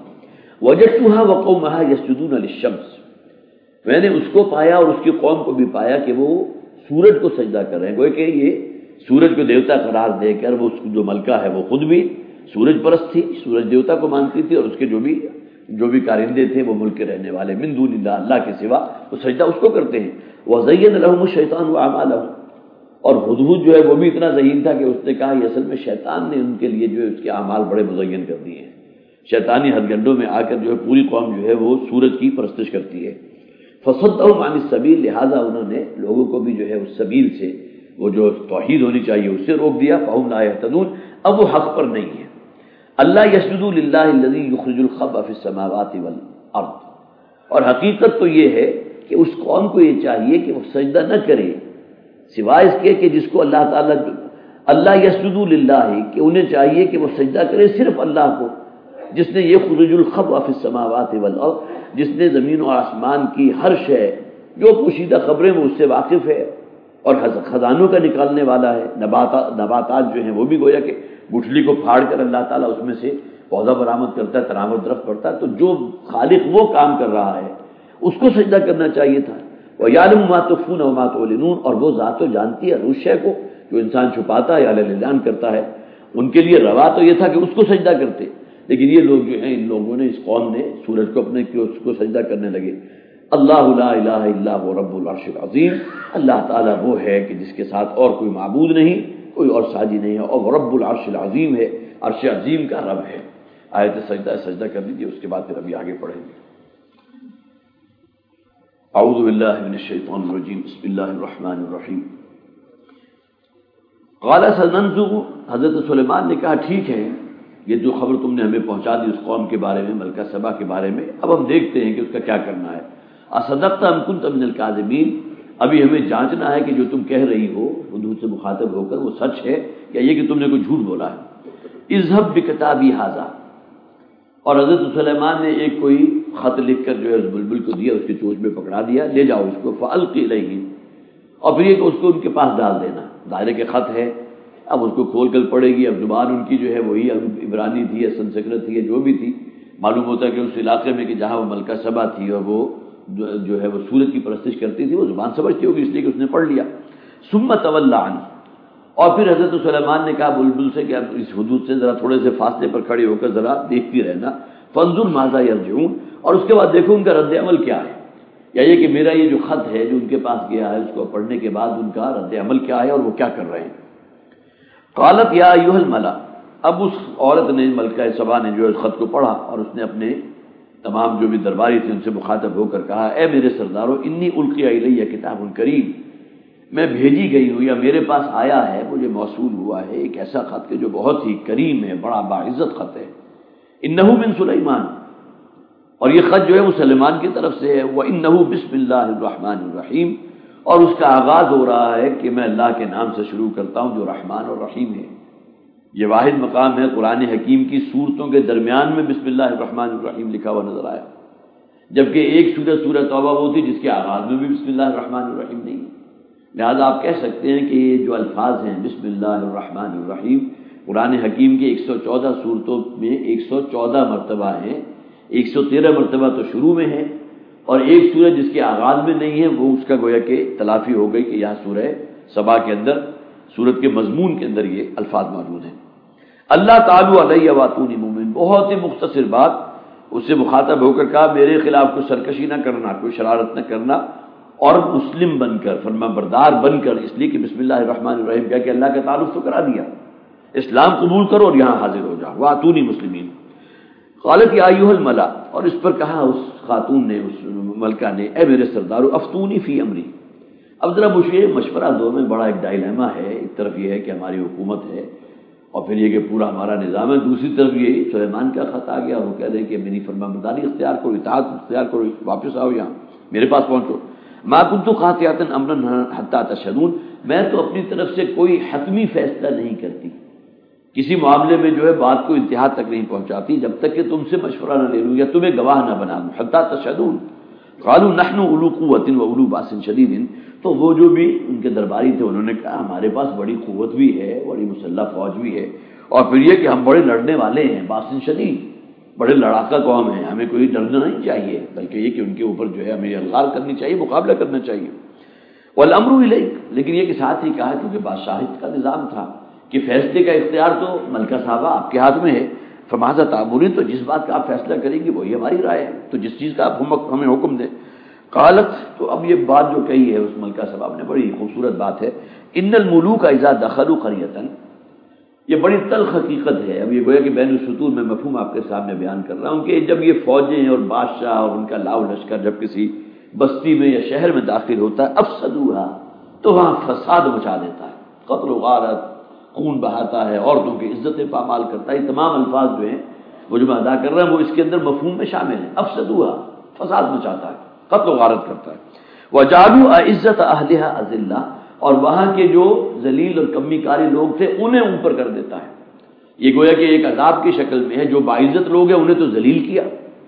وجدتها وقومها يسجدون للشمس، میں نے اس کو پایا اور اس کی قوم کو بھی پایا کہ وہ سورج کو سجدہ کر رہے ہیں، گویا کہ یہ سورج کو دیوتا قرار دے کر وہ اس کی جو ملکہ ہے وہ خود بھی سورج پرست تھی، سورج دیوتا کو مانتی تھی، اور اس کے جو بھی جو بھی کارندے تھے وہ ملک کے رہنے والے من دون اللہ، اللہ کے سوا وہ سجدہ اس کو کرتے ہیں۔ وَزَيَّنَ لَهُمُ الشَّيْطَانُ أَعْمَالَهُمْ، اور ہدہد جو ہے وہ بھی اتنا ذہین تھا کہ اس نے کہا یہ اصل میں شیطان نے ان کے لیے جو ہے اس کے اعمال بڑے مزین کر دیے ہیں، شیطانی ہتھ گنڈوں میں آ کر جو ہے پوری قوم جو ہے وہ سورج کی پرستش کرتی ہے۔ فَصَدَّهُمْ عَنِ السَّبِيلِ، لہٰذا انہوں نے لوگوں کو بھی جو ہے اس سبیل سے، وہ جو توحید ہونی چاہیے اس سے روک دیا، فَهُمْ لَا يَهْتَدُونَ، اب وہ حق پر نہیں ہے۔ اللہ يَسْجُدُوا لِلَّهِ الَّذِي يُخْرِجُ الْخَبْءَ فِي السَّمَاوَاتِ وَالْأَرْضِ، اور حقیقت تو یہ ہے کہ اس قوم کو یہ چاہیے کہ وہ سجدہ نہ کرے سوائے اس کے کہ جس کو اللہ تعالیٰ، اللہ يَسْجُدُوا لِلَّهِ، کہ انہیں چاہیے کہ وہ سجدہ کرے صرف اللہ کو، جس نے یہ خُرِجُ الْخَبْءَ فِي السَّمَاوَاتِ وَالْأَرْضِ، جس نے زمین و آسمان کی ہر شے جو پوشیدہ خبریں وہ اس سے واقف ہے اور خزانوں کا نکالنے والا ہے، نباتات نباتات جو ہیں وہ بھی گویا کہ گٹھلی کو پھاڑ کر اللہ تعالیٰ اس میں سے پودا برآمد کرتا ہے، تناور درخت پڑتا ہے، تو جو خالق وہ کام کر رہا ہے اس کو سجدہ کرنا چاہیے تھا۔ وَيَعْلَمُ مَا تُخْفُونَ وَمَا تُعْلِنُونَ، اور وہ ذات تو جانتی ہے اس شے کو جو انسان چھپاتا ہے یا اعلان کرتا ہے، ان کے لیے روا تو یہ تھا کہ اس کو سجدہ کرتے، لیکن یہ لوگ جو ہیں، ان لوگوں نے، اس قوم نے سورج کو اپنے کی اس کو سجدہ کرنے لگے۔ اللہ لا الہ الا هو رب العرش العظیم، اللہ تعالیٰ وہ ہے کہ جس کے ساتھ اور کوئی معبود نہیں، کوئی اور ساجی نہیں ہے، اور رب العرش العظیم ہے، عرش عظیم کا رب ہے۔ آیت سجدہ سجدہ کر دیجیے، اس کے بعد پھر ابھی آگے پڑھیں گے۔ اعوذ باللہ من الشیطان الرجیم، بسم اللہ الرحمن الرحیم۔ قال سننظر، حضرت سلیمان نے کہا ٹھیک ہے، یہ جو خبر تم نے ہمیں پہنچا دی اس قوم کے بارے میں، ملکہ سبا کے بارے میں، اب ہم دیکھتے ہیں کہ اس کا کیا کرنا ہے۔ اصدقت ام کنت من الکاذبین، ابھی ہمیں جانچنا ہے کہ جو تم کہہ رہی ہو حضور سے مخاطب ہو کر وہ سچ ہے یا یہ کہ تم نے کوئی جھوٹ بولا ہے۔ اذهب بکتابی ھذا، اور حضرت سلیمان نے ایک کوئی خط لکھ کر جو ہے اس بلبل کو دیا، اس کی چونچ میں پکڑا دیا، لے جاؤ اس کو، فالقی الیہ، اور پھر یہ کہ اس کو ان کے پاس ڈال دینا، ظاہر کہ خط ہے، اب اس کو کھول کر پڑے گی، اب زبان ان کی جو ہے وہی عبرانی تھی یا سنسکرت تھی یا جو بھی تھی، معلوم ہوتا ہے کہ اس علاقے میں کہ جہاں وہ ملکہ سبا تھی اور وہ جو ہے وہ سورج کی پرستش کرتی تھی، وہ زبان سمجھتی ہوگی، اس لیے کہ اس نے پڑھ لیا۔ ثم تولی عنہ، اور پھر حضرت سلیمان نے کہا بلبل سے کہ اب اس حدود سے ذرا تھوڑے سے فاصلے پر کھڑے ہو کر ذرا دیکھتی رہنا، فانظر ماذا یرجعون، اور اس کے بعد دیکھو ان کا رد عمل کیا ہے، یا یہ کہ میرا یہ جو خط ہے جو ان کے پاس گیا ہے اس کو پڑھنے کے بعد ان کا رد عمل کیا ہے اور وہ کیا کر رہے ہیں۔ قالت یا ایھا الملا، اب اس عورت نے، ملکہ سبا نے جو اس خط کو پڑھا اور اس نے اپنے تمام جو بھی درباری تھے ان سے مخاطب ہو کر کہا، اے میرے سردارو، انی القی الیہ کتاب کریم، میں بھیجی گئی ہوں یا میرے پاس آیا ہے، مجھے موصول ہوا ہے ایک ایسا خط کہ جو بہت ہی کریم ہے، بڑا باعزت خط ہے، انہ من سلیمان، اور یہ خط جو ہے وہ سلیمان کی طرف سے ہے، وانہ بسم اللہ الرحمن الرحیم، اور اس کا آغاز ہو رہا ہے کہ میں اللہ کے نام سے شروع کرتا ہوں جو رحمان اور رحیم ہے۔ یہ واحد مقام ہے قرآن حکیم کی سورتوں کے درمیان میں بسم اللہ الرحمن الرحیم لکھا ہوا نظر آیا، جبکہ ایک سورت سورہ توبہ وہ تھی جس کے آغاز میں بھی بسم اللہ الرحمن الرحیم نہیں ہے۔ لہذا آپ کہہ سکتے ہیں کہ یہ جو الفاظ ہیں بسم اللہ الرحمن الرحیم قرآن حکیم کے ایک سو چودہ صورتوں میں ایک سو چودہ مرتبہ ہیں، ایک سو تیرہ مرتبہ تو شروع میں ہے، اور ایک سورہ جس کے آغاز میں نہیں ہے وہ اس کا گویا کہ تلافی ہو گئی کہ یہاں سورہ سبا کے اندر سورت کے مضمون کے اندر یہ الفاظ موجود ہیں۔ اللہ تعالی علیہ واتونی مومن، بہت ہی مختصر بات، اس سے مخاطب ہو کر کہا میرے خلاف کوئی سرکشی نہ کرنا، کوئی شرارت نہ کرنا، اور مسلم بن کر، فرما بردار بن کر، اس لیے کہ بسم اللہ الرحمن الرحیم کہہ کہ اللہ کا تعارف تو کرا دیا، اسلام قبول کرو اور یہاں حاضر ہو جاؤ، واتونی مسلمین۔ قالت یا ایھا الملا، اور اس پر کہا اس خاتون نے، اس ملکہ نے، اے میرے سردارو افتونی فی امری، اب ذرا مجھے مشورہ دو، میں بڑا ایک ڈائلیما ہے، ایک طرف یہ ہے کہ ہماری حکومت ہے اور پھر یہ کہ پورا ہمارا نظام ہے، دوسری طرف یہ سلیمان کا خط آ گیا اور وہ کہہ رہے کہ میری فرمانبرداری اختیار کرو، اطاعت اختیار کرو، واپس آؤ یہاں میرے پاس پہنچو۔ ما کنت قاطعۃ امرا حتی تشہدون، میں تو اپنی طرف سے کوئی حتمی فیصلہ نہیں کرتی، کسی معاملے میں جو ہے بات کو انتہا تک نہیں پہنچاتی جب تک کہ تم سے مشورہ نہ لے لوں یا تمہیں گواہ نہ بنا دوں، حتی تشہدون۔ قالوا نحن اولو قوۃ واولو باس شدید، تو وہ جو بھی ان کے درباری تھے انہوں نے کہا ہمارے پاس بڑی قوت بھی ہے، بڑی مسلح فوج بھی ہے، اور پھر یہ کہ ہم بڑے لڑنے والے ہیں، باس شدید، بڑے لڑاکا قوم ہیں، ہمیں کوئی ڈرنا نہیں چاہیے، بلکہ یہ کہ ان کے اوپر جو ہے ہمیں الغار کرنی چاہیے، مقابلہ کرنا چاہیے۔ والامر الیک، لیکن یہ کہ ساتھ ہی کہا کیونکہ بادشاہت کا نظام تھا کہ فیصلے کا اختیار تو ملکہ صاحبہ آپ کے ہاتھ میں ہے، فماذا تأمرون، تو جس بات کا آپ فیصلہ کریں گے وہی ہماری رائے ہے، تو جس چیز کا آپ ہمیں حکم دیں۔ قالت، تو اب یہ بات جو کہی ہے اس ملکہ صاحب نے بڑی خوبصورت بات ہے، ان الملوک اذا دخلوا قریۃ، یہ بڑی تلخ حقیقت ہے، اب یہ گویا کہ بین السطور میں مفہوم آپ کے سامنے بیان کر رہا ہوں کہ جب یہ فوجیں اور بادشاہ اور ان کا لاؤ لشکر جب کسی بستی میں یا شہر میں داخل ہوتا ہے، افسدوها، تو وہاں فساد مچا دیتا ہے، قتل و غارت، خون بہاتا ہے، عورتوں کی عزتیں پامال کرتا ہے، یہ تمام الفاظ جو ہیں وہ جو میں ادا کر رہا ہوں وہ اس کے اندر مفہوم میں شامل ہیں، افسدوها، فساد مچاتا ہے، قتل و غارت کرتا ہے، وجعلوا اعزت اہلها اذلہ، اور وہاں کے جو ذلیل اور کمی کاری لوگ تھے انہیں اوپر کر دیتا ہے، یہ گویا کہ ایک عذاب کی شکل میں ہے، جو باعزت لوگ ہیں انہیں تو ذلیل کیا،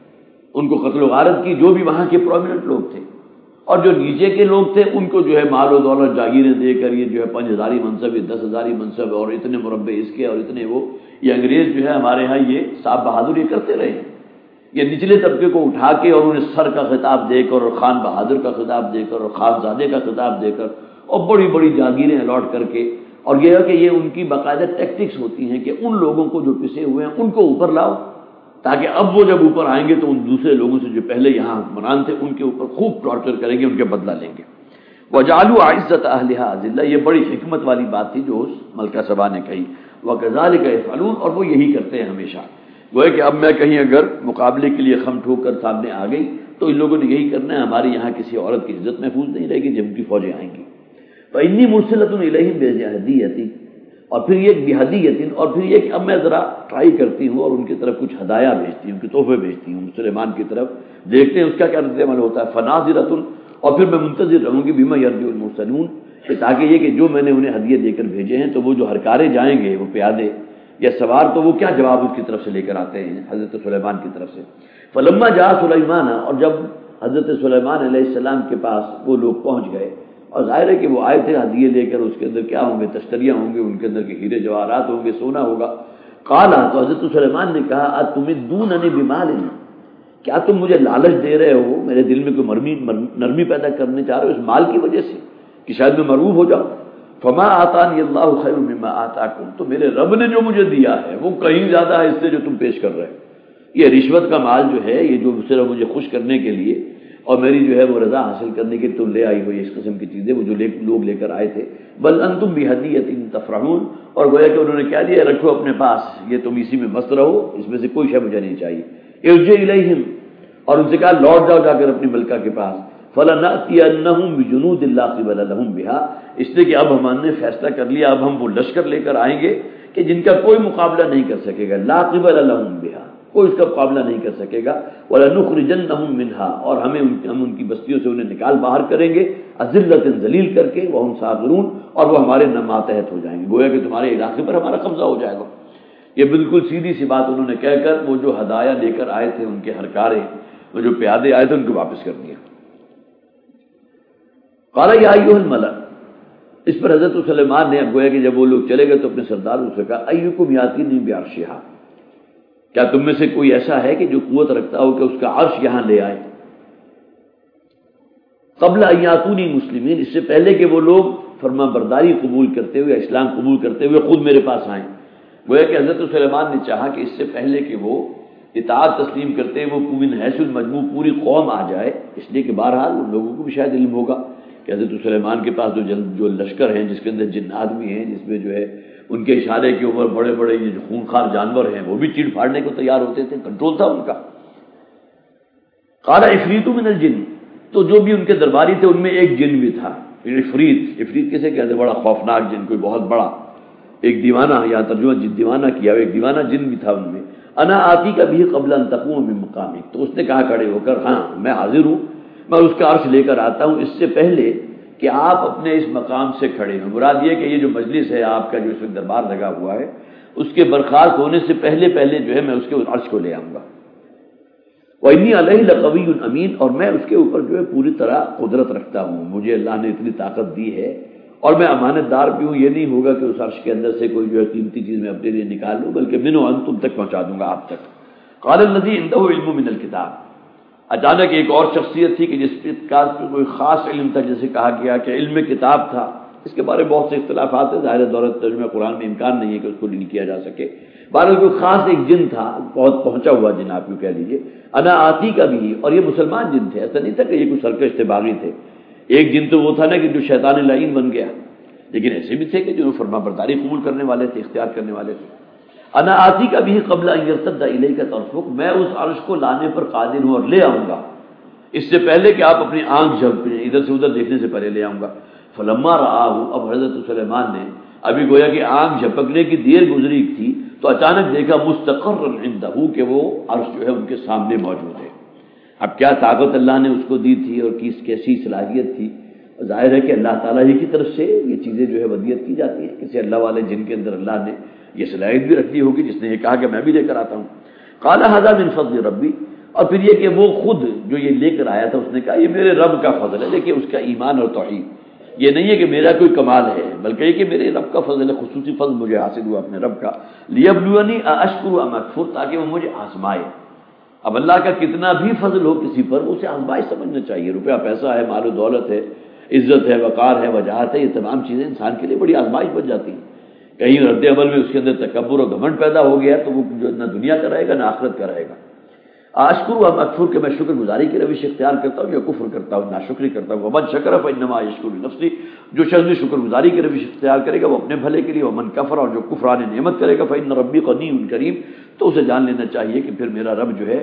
ان کو قتل و غارت کی جو بھی وہاں کے پرومیننٹ لوگ تھے، اور جو نیچے کے لوگ تھے ان کو جو ہے مال و دولت جاگیریں دے کر یہ جو ہے پانچ ہزاری منصب، یہ دس ہزاری منصب اور اتنے مربع اس کے اور اتنے وہ، یہ انگریز جو ہے ہمارے ہاں یہ صاحب بہادر یہ کرتے رہے، یہ نچلے طبقے کو اٹھا کے اور انہیں سر کا خطاب دے کر اور خان بہادر کا خطاب دے کر اور خانزادے کا خطاب دے کر اور بڑی بڑی جاگیریں الاٹ کر کے، اور یہ ہے کہ یہ ان کی باقاعدہ ٹیکٹکس ہوتی ہیں کہ ان لوگوں کو جو پسے ہوئے ہیں ان کو اوپر لاؤ، تاکہ اب وہ جب اوپر آئیں گے تو ان دوسرے لوگوں سے جو پہلے یہاں حکمران تھے ان کے اوپر خوب ٹارچر کریں گے، ان کے بدلہ لیں گے۔ وجعلوا اعزت اہلها اذلہ، یہ بڑی حکمت والی بات تھی جو اس ملکہ سبا نے کہی، وکذالک یفعلون، اور وہ یہی کرتے ہیں ہمیشہ، وہ ہے کہ اب میں کہیں اگر مقابلے کے لیے خم ٹھوک کر سامنے آ گئی تو ان لوگوں نے یہی کرنا ہے، ہماری یہاں کسی عورت کی عزت محفوظ نہیں رہے گی جب ان کی فوجیں آئیں گی۔ فإنی مرسلۃ الیہم بہدیۃ، اور پھر یہ بہدیۃ، اور پھر یہ کہ اب میں ذرا ٹرائی کرتی ہوں اور ان کی طرف کچھ ہدایہ بھیجتی ہوں، ان کے تحفے بھیجتی ہوں سلیمان کی طرف، دیکھتے ہیں اس کا کیا رد عمل ہوتا ہے۔ فناظرۃ، اور پھر میں منتظر رہوں گی بما یرجع المرسلون، کہ تاکہ یہ کہ جو میں نے انہیں ہدیے دے کر بھیجے ہیں تو وہ جو ہرکارے جائیں گے وہ پیادے یا سوار تو وہ کیا جواب اس کی طرف سے لے کر آتے ہیں حضرت سلیمان کی طرف سے۔ فلما جاء سلیمان، اور جب حضرت سلیمان علیہ السلام کے پاس وہ لوگ پہنچ گئے، اور ظاہر ہے کہ وہ آئے تھے ہدیے لے کر، اس کے اندر کیا ہوں گے، تشتریاں ہوں گے، ان کے اندر کے ہیرے جواہرات ہوں گے، سونا ہوگا۔ قالا، تو حضرت سلیمان نے کہا اتمدوننی بمال، کیا تم مجھے لالچ دے رہے ہو، میرے دل میں کوئی مرمی نرمی پیدا کرنے چاہ رہے ہو اس مال کی وجہ سے کہ شاید میں مرعوب ہو جاؤں۔ فما آتانی اللہ خیر مما آتاکم، تو میرے رب نے جو مجھے دیا ہے وہ کہیں زیادہ ہے اس سے جو تم پیش کر رہے ہو۔ یہ رشوت کا مال جو ہے، یہ جو صرف مجھے خوش کرنے کے لیے اور میری جو ہے وہ رضا حاصل کرنے کے لیے تم لے آئی ہو اس قسم کی چیزیں، وہ جو لوگ لے کر آئے تھے۔ بل انتم بہدیۃ تفرحون، اور گویا کہ انہوں نے کیا دیا، رکھو اپنے پاس، یہ تم اسی میں مست رہو، اس میں سے کوئی شے مجھے نہیں چاہیے۔ ارجع الیہم، اور ان سے کہا لوٹ جاؤ جا کر اپنی ملکہ کے پاس۔ فلنأتینہم بجنود لا قبل لہم بہا، اس لیے کہ اب ہم نے فیصلہ کر لیا، اب ہم وہ لشکر لے کر آئیں گے کہ جن کا کوئی مقابلہ نہیں کر سکے گا، لا قبل لہم بہا، کوئی اس کا مقابلہ نہیں کر سکے گا۔ وَلَنُخْرِجَنَّهُم مِّنْهَا، اور ہمیں ہم ان کی بستیوں سے انہیں نکال باہر کریں گے، أَذِلَّةً ذلیل کر کے، وَهُمْ صَاغِرُونَ، اور وہ ہمارے ماتحت ہو جائیں گے، گویا کہ تمہارے علاقے پر ہمارا قبضہ ہو جائے گا۔ یہ بالکل سیدھی سی بات انہوں نے کہہ کر وہ جو ہدایہ لے کر آئے تھے ان کے ہرکارے، وہ جو پیادے آئے تھے ان کو واپس کر دیا۔ قال یا ایھا الملأ، اس پر حضرت سلیمان نے اب گویا کہ جب وہ لوگ چلے گئے تو اپنے سرداروں سے کہا ایھکم یاتینی بعرشھا، کیا تم میں سے کوئی ایسا ہے کہ جو قوت رکھتا ہو کہ اس کا عرش یہاں لے آئے؟ قبل ان یاتونی مسلمین، اس سے پہلے کہ وہ لوگ فرما برداری قبول کرتے ہوئے، اسلام قبول کرتے ہوئے خود میرے پاس آئیں۔ گویا کہ حضرت سلیمان نے چاہا کہ اس سے پہلے کہ وہ اطاعت تسلیم کرتے وہ من حیث المجموع پوری قوم آ جائے، اس لیے کہ بہرحال ان لوگوں کو بھی شاید علم ہوگا کہ حضرت سلیمان کے پاس جو جو لشکر ہیں، جس کے اندر جن آدمی ہیں، جس میں جو ہے ان کے اشارے کے اوپر بڑے بڑے یہ جو خونخوار جانور ہیں وہ بھی چیڑ پھاڑنے کو تیار ہوتے تھے، کنٹرول تھا ان کا۔ قال عفریت من الجن، تو جو بھی ان کے درباری تھے ان میں ایک جن بھی تھا، عفریت۔ عفریت کسے کہتے ہیں؟ بڑا خوفناک جن، کوئی بہت بڑا ایک دیوانہ، یہاں ترجمہ دیوانہ کیا، ایک دیوانہ جن بھی تھا ان میں۔ انا آتی کا بھی قبل ان تقوم من مقامک، تو اس نے کہا کھڑے ہو کر، ہاں میں حاضر ہوں، میں اس کا عرش لے کر آتا ہوں اس سے پہلے کہ آپ اپنے اس مقام سے کھڑے ہوں۔ مراد یہ کہ یہ جو مجلس ہے آپ کا، جو اس وقت دربار لگا ہوا ہے، اس کے برخاست ہونے سے پہلے پہلے جو ہے میں اس کے عرش کو لے آؤں گا۔ وَإِنِّي عَلَيْهِ لَقَوِيٌّ أَمِينٌ، اور میں اس کے اوپر جو ہے پوری طرح قدرت رکھتا ہوں، مجھے اللہ نے اتنی طاقت دی ہے، اور میں امانت دار بھی ہوں، یہ نہیں ہوگا کہ اس عرش کے اندر سے کوئی جو ہے قیمتی چیز میں اپنے لیے نکال لوں، بلکہ منو ان تم تک پہنچا دوں گا آپ تک۔ قال الذی عنده علم من الکتاب، اچانک ایک اور شخصیت تھی کہ جس کا کوئی خاص علم تھا، جسے کہا گیا کہ علم کتاب تھا۔ اس کے بارے میں بہت سے اختلافات ہیں، ظاہر دولت ترجمہ قرآن میں امکان نہیں ہے کہ اس کو ڈیل کیا جا سکے۔ بہرحال کوئی خاص ایک جن تھا، بہت پہنچا ہوا جن آپ یوں کہہ لیجیے، انا آتی کا بھی، اور یہ مسلمان جن تھے، ایسا نہیں تھا کہ یہ کوئی سرکش تھے، باغی تھے۔ ایک جن تو وہ تھا نا کہ جو شیطان لعین بن گیا، لیکن ایسے بھی تھے کہ جو فرما برداری قبول کرنے والے تھے، اختیار کرنے والے تھے۔ انا آتی کا بھی قبل ان یرتد الیک طرفک، میں اس عرش کو لانے پر قادر ہوں اور لے آؤں گا اس سے پہلے کہ آپ اپنی آنکھ جھپکیں، ادھر سے ادھر دیکھنے سے پہلے لے آؤں گا۔ فلما رآہ، اب حضرت سلیمان نے ابھی گویا کہ آنکھ جھپکنے کی دیر گزری تھی تو اچانک دیکھا مستقرا عندہ کہ وہ عرش جو ہے ان کے سامنے موجود ہے۔ اب کیا طاقت اللہ نے اس کو دی تھی اور کس کیسی صلاحیت تھی؟ ظاہر ہے کہ اللہ تعالیٰ ہی کی طرف سے یہ چیزیں جو ہے ودیت کی جاتی ہیں، کسی اللہ والے جن کے اندر اللہ نے یہ صلاحیت بھی رکھی ہوگی، جس نے یہ کہا کہ میں بھی لے کر آتا ہوں۔ قال ھذا من فضل ربی، اور پھر یہ کہ وہ خود جو یہ لے کر آیا تھا اس نے کہا یہ میرے رب کا فضل ہے۔ دیکھیے اس کا ایمان اور توحید، یہ نہیں ہے کہ میرا کوئی کمال ہے، بلکہ یہ کہ میرے رب کا فضل ہے، خصوصی فضل مجھے حاصل ہوا اپنے رب کا۔ لیبلونی ااشکر ام اکفر، تاکہ وہ مجھے آزمائے۔ اب اللہ کا کتنا بھی فضل ہو کسی پر، اسے آزمائش سمجھنا چاہیے۔ روپیہ پیسہ ہے، مال و دولت ہے، عزت ہے، وقار ہے، وجاہت ہے، یہ تمام چیزیں انسان کے لیے بڑی آزمائش بن جاتی ہیں۔ کہیں رد عمل میں اس کے اندر تکبر و گھمنڈ پیدا ہو گیا تو وہ جو نہ دنیا کا رہے گا نہ آخرت کا رہے گا۔ اشکر و اکفر کہ میں شکر گزاری کی روش اختیار کرتا ہوں یا کفر کرتا ہوں، ناشکری کرتا ہوں۔ ومن شکر فانما یشکر لنفسہ، جو شخص بھی شکر گزاری کی روش اختیار کرے گا وہ اپنے بھلے کے لیے۔ ومن کفر، اور جو کفران نعمت کرے گا، فان ربی غنی کریم، تو اسے جان لینا چاہیے کہ پھر میرا رب جو ہے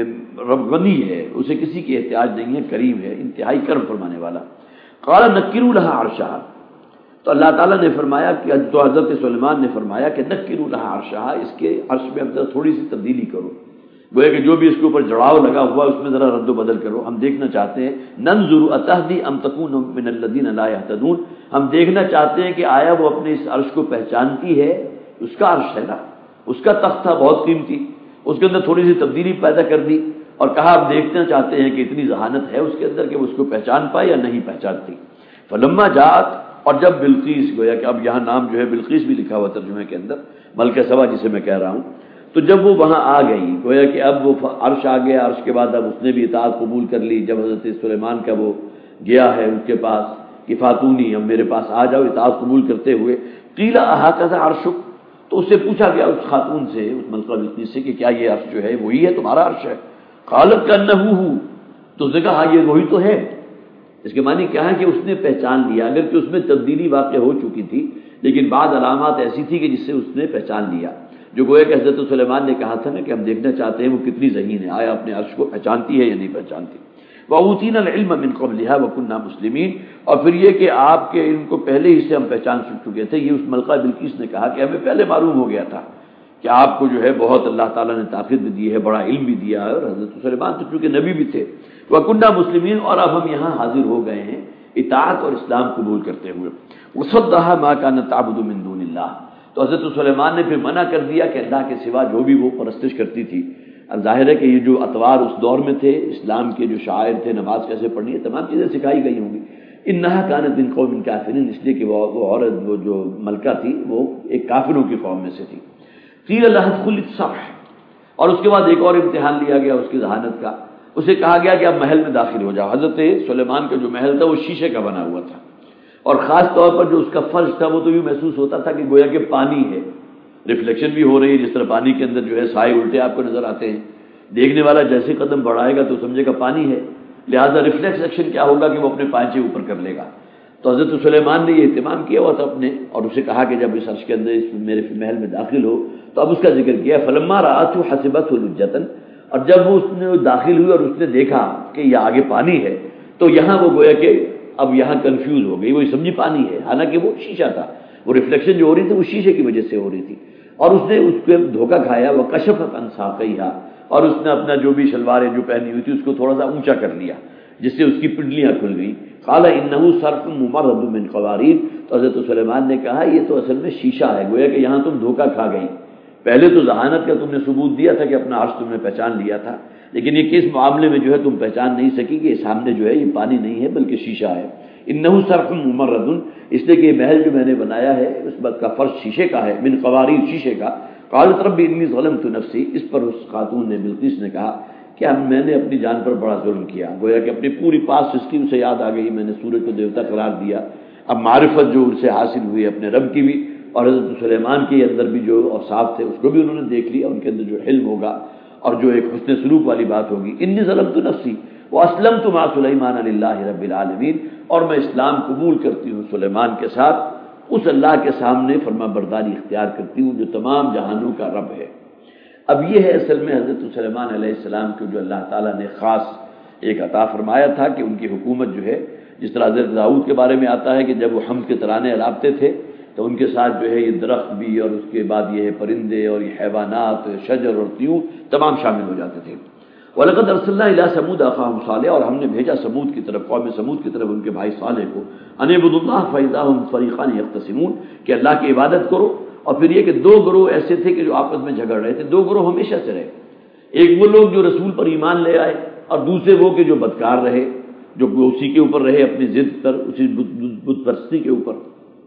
رب غنی ہے، اسے کسی کی احتیاج نہیں ہے، کریم ہے، انتہائی کرم فرمانے والا۔ قال نکروا لها عرشها، تو اللہ تعالیٰ نے فرمایا کہ تو حضرت سلیمان نے فرمایا کہ نکروا لها عرشها، اس کے عرش میں اب ذرا تھوڑی سی تبدیلی کرو، گویا کہ جو بھی اس کے اوپر جڑاؤ لگا ہوا اس میں ذرا رد و بدل کرو۔ ہم دیکھنا چاہتے ہیں، ننظر اتهدی ام تکون من الذین لا یهتدون، ہم دیکھنا چاہتے ہیں کہ آیا وہ اپنے اس عرش کو پہچانتی ہے، اس کا عرش ہے نا، اس کا تخت تھا بہت قیمتی، اس کے اندر تھوڑی سی تبدیلی پیدا کر دی اور کہا اب دیکھنا چاہتے ہیں کہ اتنی ذہانت ہے اس کے اندر کہ وہ اس کو پہچان پائے یا نہیں پہچانتی۔ فلما جاءت، اور جب بلقیس، گویا کہ اب یہاں نام جو ہے بلقیس بھی لکھا ہوا ترجمے کے اندر، ملکہ سبا جسے میں کہہ رہا ہوں، تو جب وہ وہاں آ گئی، گویا کہ اب وہ عرش آ گیا، عرش کے بعد اب اس نے بھی اطاعت قبول کر لی۔ جب حضرت سلیمان کا وہ گیا ہے ان کے پاس کہ فاتونی، اب میرے پاس آ جاؤ اطاعت قبول کرتے ہوئے، قیل اھکذا عرشک، تو اس سے پوچھا گیا اس خاتون سے، اس ملکہ بلقیس سے کہ کیا یہ عرش جو ہے وہی ہے تمہارا عرش ہے؟ قالت کانہ ہو، تو اس نے کہا ہاں یہ وہی تو ہے۔ اس کے معنی کیا ہے کہ اس نے پہچان لیا، اگرچہ اس میں تبدیلی واقع ہو چکی تھی لیکن بعض علامات ایسی تھی کہ جس سے اس نے پہچان لیا، جو گویا کہ حضرت سلیمان نے کہا تھا نا کہ ہم دیکھنا چاہتے ہیں وہ کتنی ذہین ہے، آیا اپنے عرش کو پہچانتی ہے یا نہیں پہچانتی۔ وَأُوتِينَا الْعِلْمَ مِنْ قَبْلِهَا وَكُنَّا مُسْلِمِينَ، اور پھر یہ کہ آپ کے ان کو پہلے ہی سے ہم پہچان چکے تھے، یہ اس ملکہ بلقیس نے کہا کہ ہمیں پہلے معلوم ہو گیا تھا کہ آپ کو جو ہے بہت اللہ تعالیٰ نے طاقت بھی دی ہے، بڑا علم بھی دیا ہے، اور حضرت سلیمان تو چونکہ نبی بھی تھے۔ وَكُنَّا مُسْلِمِينَ، اور اب ہم یہاں حاضر ہو گئے ہیں اطاعت اور اسلام قبول کرتے ہوئے۔ وَصَدَّهَا مَا كَانَتْ تَعْبُدُ مِن دُونِ اللَّهِ، تو حضرت سلیمان نے پھر منع کر دیا کہ اللہ کے سوا جو بھی وہ پرستش کرتی تھی اب ظاہر ہے کہ یہ جو اطوار اس دور میں تھے، اسلام کے جو شاعر تھے، نماز کیسے پڑھنی ہے، تمام چیزیں سکھائی گئی ہوں گی۔ انہا کانت من قوم کافرین، اس لیے کہ وہ وہ عورت، وہ جو ملکہ تھی، وہ ایک کافروں کی قوم میں سے تھی۔ قیل لها ادخلی الصرح، اور اس کے بعد ایک اور امتحان لیا گیا اس کی ذہانت کا، اسے کہا گیا کہ اب محل میں داخل ہو جاؤ۔ حضرت سلیمان کا جو محل تھا وہ شیشے کا بنا ہوا تھا، اور خاص طور پر جو اس کا فرش تھا وہ تو یوں محسوس ہوتا تھا کہ گویا کہ پانی ہے، ریفلیکشن بھی ہو رہی ہے، جس طرح پانی کے اندر جو ہے سائے الٹے آپ کو نظر آتے ہیں، دیکھنے والا جیسے قدم بڑھائے گا تو سمجھے گا پانی ہے، لہذا ریفلیکس ایکشن کیا ہوگا کہ وہ اپنے پانچے اوپر کر لے گا۔ تو حضرت سلیمان نے یہ اہتمام کیا ہوا تھا اپنے، اور اسے کہا کہ جب اس عرش کے اندر اس میرے محل میں داخل ہو تو اب اس کا ذکر کیا، فلما رأته حسبته لجة، اور جب وہ اس نے داخل ہوئی اور اس نے دیکھا کہ یہ آگے پانی ہے تو یہاں وہ گویا کہ اب یہاں کنفیوز ہو گئی، وہ سمجھی پانی ہے، حالانکہ وہ شیشہ تھا، وہ ریفلیکشن جو ہو رہی تھی وہ شیشے کی وجہ سے ہو رہی تھی، اور اس نے اس کو دھوکہ کھایا، وہ کشفت عن ساقیہا، اور اس نے اپنا جو بھی شلواریں جو پہنی ہوئی تھی اس کو تھوڑا سا اونچا کر لیا، جس سے اس کی پنڈلیاں کھل گئیں۔ قال انہ صرف ممرد من قواریر، تو حضرت سلیمان نے کہا یہ تو اصل میں شیشہ ہے، گویا کہ یہاں تم دھوکہ کھا گئی، پہلے تو ذہانت کا تم نے ثبوت دیا تھا کہ اپنا عرش تم نے پہچان لیا تھا، لیکن یہ کس معاملے میں جو ہے تم پہچان نہیں سکی کہ سامنے جو ہے یہ پانی نہیں ہے بلکہ شیشہ ہے۔ انہ صرف ممرد، اس لیے کہ یہ محل جو میں نے بنایا ہے اس بات کا فرش شیشے کا ہے، من قواریر، شیشے کا۔ قالت رب انی ظلمت نفسی، اس پر اس خاتون نے بلقیس نے کہا کہ میں نے اپنی جان پر بڑا ظلم کیا، گویا کہ اپنی پوری پاسٹ ہسٹری اسے یاد آ گئی، میں نے سورج کو دیوتا قرار دیا، اب معرفت جو ان سے حاصل ہوئی اپنے رب کی بھی، اور حضرت سلیمان کے اندر بھی جو اوصاف تھے اس کو بھی انہوں نے دیکھ لیا، ان کے اندر جو حلم ہوگا اور جو ایک حسن سلوک والی بات ہوگی۔ انی ظلمت نفسی واسلمت مع سلیمان للہ رب العالمین، اور میں اسلام قبول کرتی ہوں سلیمان کے ساتھ اس اللہ کے سامنے فرما برداری اختیار کرتی ہوں جو تمام جہانوں کا رب ہے۔ اب یہ ہے اصل میں حضرت سلیمان علیہ السلام کو جو اللہ تعالیٰ نے خاص ایک عطا فرمایا تھا کہ ان کی حکومت جو ہے، جس طرح حضرت داؤد کے بارے میں آتا ہے کہ جب وہ حمد کے ترانے الاپتے تھے تو ان کے ساتھ جو ہے یہ درخت بھی، اور اس کے بعد یہ پرندے اور یہ حیوانات، شجر اور طیور تمام شامل ہو جاتے تھے۔ وَلَقَدْ أَرْسَلْنَا إِلَىٰ ثَمُودَ أَخَاهُمْ صَالِحًا، اور ہم نے بھیجا سمود کی طرف، قوم سمود کی طرف ان کے بھائی صالح کو، أَنِ اعْبُدُوا اللَّهَ فَإِذَا هُمْ فَرِيقَانِ يَخْتَصِمُونَ، کہ اللہ کی عبادت کرو، اور پھر یہ کہ دو گروہ ایسے تھے کہ جو آپس میں جھگڑ رہے تھے، دو گروہ ہمیشہ سے رہے، ایک وہ لوگ جو رسول پر ایمان لے آئے، اور دوسرے وہ کہ جو بدکار رہے، جو اسی کے اوپر رہے اپنی ضد پر، اسی بت پرستی کے اوپر۔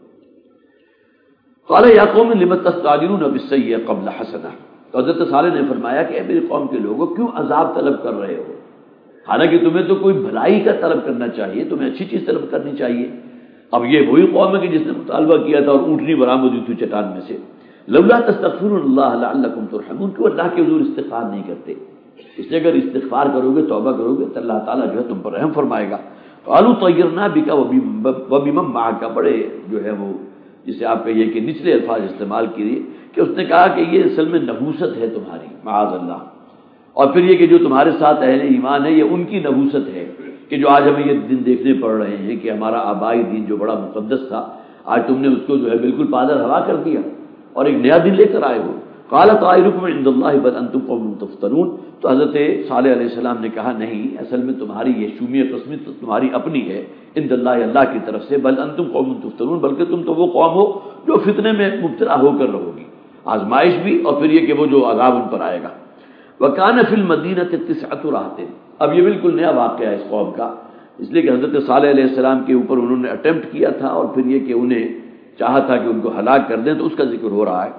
قال یا قوم لم تستعجلون بالسیئۃ قبل حسنہ، تو حضرت صالح نے فرمایا کہ اے میری قوم کے لوگوں کیوں عذاب طلب کر رہے ہو، حالانکہ تمہیں تو کوئی بھلائی کا طلب کرنا چاہیے، تمہیں اچھی چیز طلب کرنی چاہیے۔ اب یہ وہی قوم ہے کہ جس نے مطالبہ کیا تھا اور اونٹنی برآمد ہوئی تھی چٹان میں سے، لولا تستغفرون اللہ لعلکم ترحمون، کیوں اللہ کے حضور استغفار نہیں کرتے؟ اس لیے اگر استغفار کرو گے، توبہ کرو گے تو اللہ تعالیٰ جو ہے تم پر رحم فرمائے گا۔ قالوا طیرنا بک وبمن معک، بڑے جو ہے وہ جسے آپ کہیے کہ نچلے الفاظ استعمال کیے کہ اس نے کہا کہ یہ اصل میں نحوست ہے تمہاری، معاذ اللہ، اور پھر یہ کہ جو تمہارے ساتھ اہل ایمان ہے یہ ان کی نحوست ہے کہ جو آج ہمیں یہ دن دیکھنے پڑ رہے ہیں کہ ہمارا آبائی دین جو بڑا مقدس تھا آج تم نے اس کو جو ہے بالکل پادر ہوا کر دیا اور ایک نیا دن لے کر آئے ہو۔ قال طائرکم عند اللہ بل انتم قوم تفتنون، تو حضرت صالح علیہ السلام نے کہا نہیں، اصل میں تمہاری یہ شومی قسمی تو تمہاری اپنی ہے، عند اللہ، اللہ کی طرف سے، بل انتم قوم تفتنون، بلکہ تم تو وہ قوم ہو جو فتنے میں مبتلا ہو کر رہو گی، آزمائش بھی اور پھر یہ کہ وہ جو عذاب ان پر آئے گا۔ وَكَانَ فِي الْمَدِينَةِ تِسْعَةُ رَهْطٍ، اب یہ بالکل نیا واقعہ ہے اس قوم کا، اس لیے کہ حضرت صالح علیہ السلام کے اوپر انہوں نے اٹیمپٹ کیا تھا اور پھر یہ کہ انہیں چاہا تھا کہ ان کو ہلاک کر دیں، تو اس کا ذکر ہو رہا ہے۔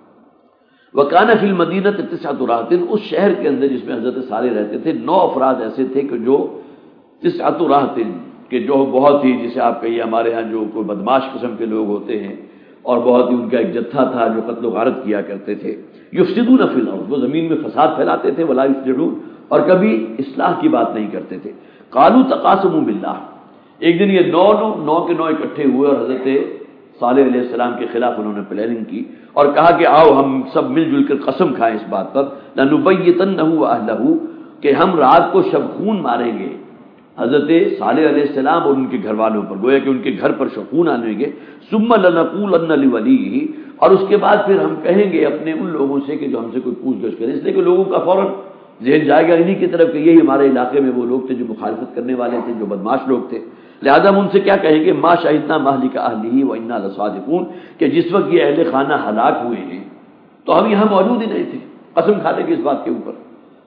وَكَانَ فِي الْمَدِينَةِ تِسْعَةُ رَهْطٍ، اس شہر کے اندر جس میں حضرت صالح رہتے تھے نو افراد ایسے تھے کہ جو تِسْعَةُ رَهْطٍ، کہ جو بہت ہی جسے آپ کہیے ہمارے ہاں جو کوئی بدماش قسم کے لوگ ہوتے ہیں اور بہت ہی ان کا ایک جتھا تھا جو قتل و غارت کیا کرتے تھے، یفسدون فی الارض، وہ زمین میں فساد پھیلاتے تھے، ولا یصلحون، اور کبھی اصلاح کی بات نہیں کرتے تھے۔ قالوا تقاسموا باللہ، ایک دن یہ نو نو نو کے نو اکٹھے ہوئے اور حضرت صالح علیہ السلام کے خلاف انہوں نے پلاننگ کی اور کہا کہ آؤ ہم سب مل جل کر قسم کھائیں اس بات پر، لنبیتنہ واہلہ، کہ ہم رات کو شب خون ماریں گے حضرت صالح علیہ السلام اور ان کے گھر والوں پر، گویا کہ ان کے گھر پر شخون آنے گے، ثم لنقولن لولیہ، اور اس کے بعد پھر ہم کہیں گے اپنے ان لوگوں سے کہ جو ہم سے کوئی پوچھ گچھ کریں، اس لیے کہ لوگوں کا فوراً ذہن جائے گا انہی کی طرف کہ یہی ہمارے علاقے میں وہ لوگ تھے جو مخالفت کرنے والے تھے، جو بدماش لوگ تھے، لہذا ہم ان سے کیا کہیں گے، ما شہدنا مہلک اہلہ وانا لصادقون، کہ جس وقت یہ اہل خانہ ہلاک ہوئے ہیں تو ہم یہاں موجود ہی نہیں تھے، قسم کھا لیں گے اس بات کے اوپر۔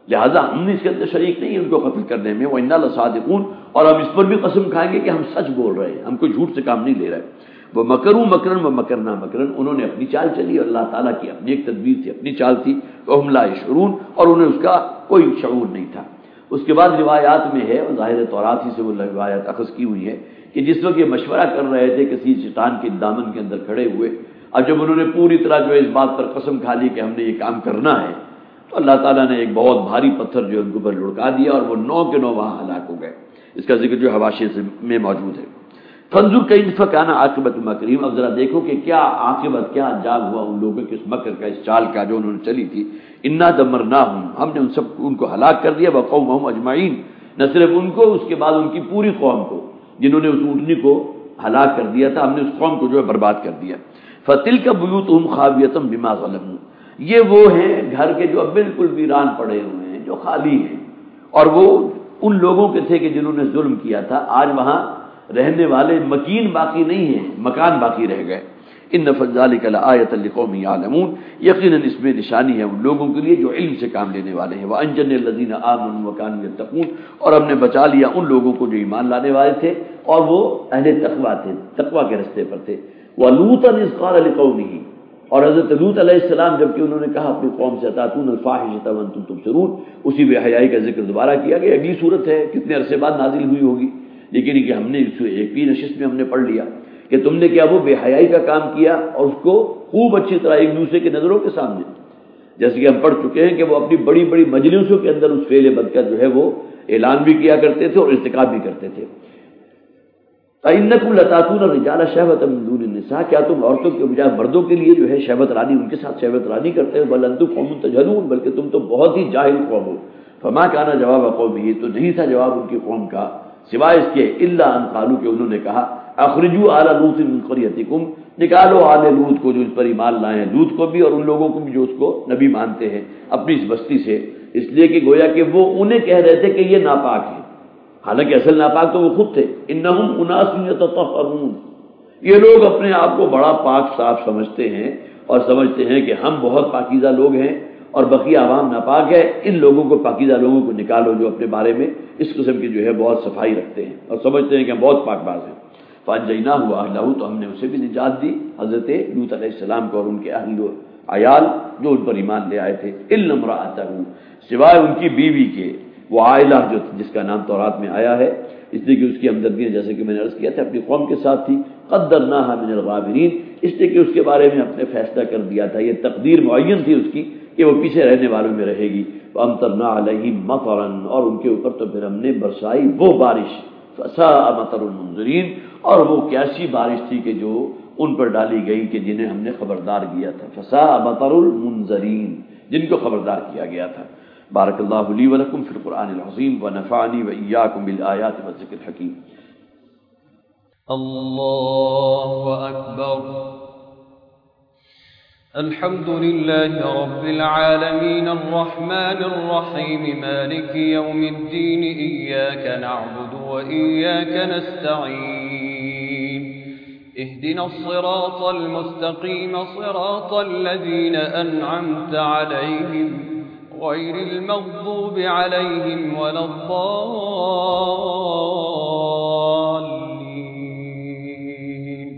لہذا ہم اس کے اندر شریک نہیں ہیں ان کو قتل کرنے میں. وَإِنَّا لَصَادِقُونَ، اور ہم اس پر بھی قسم کھائیں گے کہ ہم سچ بول رہے ہیں، ہم کوئی جھوٹ سے کام نہیں لے رہے. وہ مکروا مکرا ومکرنا مکرا، انہوں نے اپنی چال چلی اور اللہ تعالیٰ کی اپنی ایک تدبیر تھی، اپنی چال تھی. وَهُمْ لَا يَشْعُرُونَ، اور انہیں اس کا کوئی شعور نہیں تھا. اس کے بعد روایات میں ہے، اور ظاہر تورات ہی سے وہ روایت اخذ کی ہوئی ہے، کہ جس وقت یہ مشورہ کر رہے تھے کسی چٹان کے دامن کے اندر کھڑے ہوئے، اب جب انہوں نے پوری طرح جو ہے اس بات پر قسم کھا لی کہ ہم نے یہ کام کرنا ہے، تو اللہ تعالیٰ نے ایک بہت بھاری پتھر جو ان کے اوپر لڑکا دیا اور وہ نو کے نو وہاں ہلاک ہو گئے. اس کا ذکر جو حواشی میں موجود ہے. فانظر کیف کان عاقبۃ مکرہم، اب ذرا دیکھو کہ کیا عاقبت، کیا انجام ہوا ان لوگوں کے اس مکر کا، اس چال کا جو انہوں نے چلی تھی. انا دمرناہم، ہم نے ان سب ان کو ہلاک کر دیا. وقومہم اجمعین، نہ صرف ان کو، اس کے بعد ان کی پوری قوم کو، جنہوں نے اس اونٹنی کو ہلاک کر دیا تھا، ہم نے اس قوم کو جو ہے برباد کر دیا. فتلک بیوتہم خاویۃ بما ظلموا، یہ وہ ہیں گھر کے جو اب بالکل ویران پڑے ہوئے ہیں، جو خالی ہیں، اور وہ ان لوگوں کے تھے کہ جنہوں نے ظلم کیا تھا. آج وہاں رہنے والے مکین باقی نہیں ہیں، مکان باقی رہ گئے. ان فی ذلک لآیۃ لقوم یعلمون، یقیناً اس میں نشانی ہے ان لوگوں کے لیے جو علم سے کام لینے والے ہیں. وانجینا الذین آمنوا وکانوا یتقون، اور ہم نے بچا لیا ان لوگوں کو جو ایمان لانے والے تھے اور وہ اہل تقوی تھے، تقوی کے راستے پر تھے. ولوطا اذ قال لقومه، اور حضرت لوط علیہ السلام جبکہ انہوں نے کہا اپنی قوم سے اتاتون الفاحشۃ وانتم تبصرون، اسی بے حیائی کا ذکر دوبارہ کیا گیا. اگلی صورت ہے، کتنے عرصے بعد نازل ہوئی ہوگی، لیکن کہ ہم نے اس ایک بھی نشست میں ہم نے پڑھ لیا کہ تم نے کیا وہ بے حیائی کا کام کیا، اور اس کو خوب اچھی طرح ایک دوسرے کی نظروں کے سامنے، جیسے کہ ہم پڑھ چکے ہیں کہ وہ اپنی بڑی بڑی مجلسوں کے اندر اس فعل بد کا جو ہے وہ اعلان بھی کیا کرتے تھے اور ارتکاب بھی کرتے تھے. فَإِنَّكُمْ لَتَأْتُونَ الرِّجَالَ شَهْوَةً مِّن دُونِ النِّسَاءِ، کیا تم عورتوں کے بجائے مردوں کے لیے جو ہے شہوت رانی، ان کے ساتھ شہوت رانی کرتے ہو. بل انتم قوم تجهلون، بلکہ تم تو بہت ہی جاہل قوم ہو. فما كان جواب قومه، تو نہیں تھا جواب ان کی قوم کا سوائے اس کے الا ان قالوا، کہ انہوں نے کہا اخرجوا آل لوط من قريتكم، نکالو آل لوط کو جو اس پر ایمان لائے ہیں، لوط کو بھی اور ان لوگوں کو بھی جو اس کو نبی مانتے ہیں، اپنی اس بستی سے. اس لیے کہ گویا کہ وہ انہیں کہہ رہے تھے کہ یہ ناپاک ہے، حالانکہ اصل ناپاک تو وہ خود تھے. انہم اناس یتطہرون، یہ لوگ اپنے آپ کو بڑا پاک صاف سمجھتے ہیں اور سمجھتے ہیں کہ ہم بہت پاکیزہ لوگ ہیں اور بقیہ عوام ناپاک ہے. ان لوگوں کو، پاکیزہ لوگوں کو نکالو جو اپنے بارے میں اس قسم کی جو ہے بہت صفائی رکھتے ہیں اور سمجھتے ہیں کہ ہم بہت پاک باز ہیں. فانجیناہ واہلہ، تو ہم نے اسے بھی نجات دی، حضرت لوط علیہ السلام کو اور ان کے اہل و عیال جو ان پر ایمان لے آئے تھے. الا امرأتہ، سوائے ان کی بیوی کے، وہ عائلہ جو جس کا نام تورات میں آیا ہے، اس لیے کہ اس کی ہمدردی جیسے کہ میں نے عرض کیا تھا اپنی قوم کے ساتھ تھی. قدرناها من الغابرین، اس لیے کہ اس کے بارے میں اپنے فیصلہ کر دیا تھا، یہ تقدیر معین تھی اس کی کہ وہ پیچھے رہنے والوں میں رہے گی. وامطرنا علیہم مطرا، اور ان کے اوپر تو پھر ہم نے برسائی وہ بارش. فساء مطر المنذرین، اور وہ کیسی بارش تھی کہ جو ان پر ڈالی گئی کہ جنہیں ہم نے خبردار کیا تھا. فساء مطر المنذرین، جن کو خبردار کیا گیا تھا. بارک اللہ لی ولکم فی القرآن العظیم ونفعنی وإیاکم بالآیات والذکر الحکیم. اللہ اکبر. الحمد لله رب العالمين الرحمن الرحيم مالك يوم الدين إياك نعبد وإياك نستعين اهدنا الصراط المستقيم صراط الذين أنعمت عليهم غير المغضوب عليهم ولا الضالين.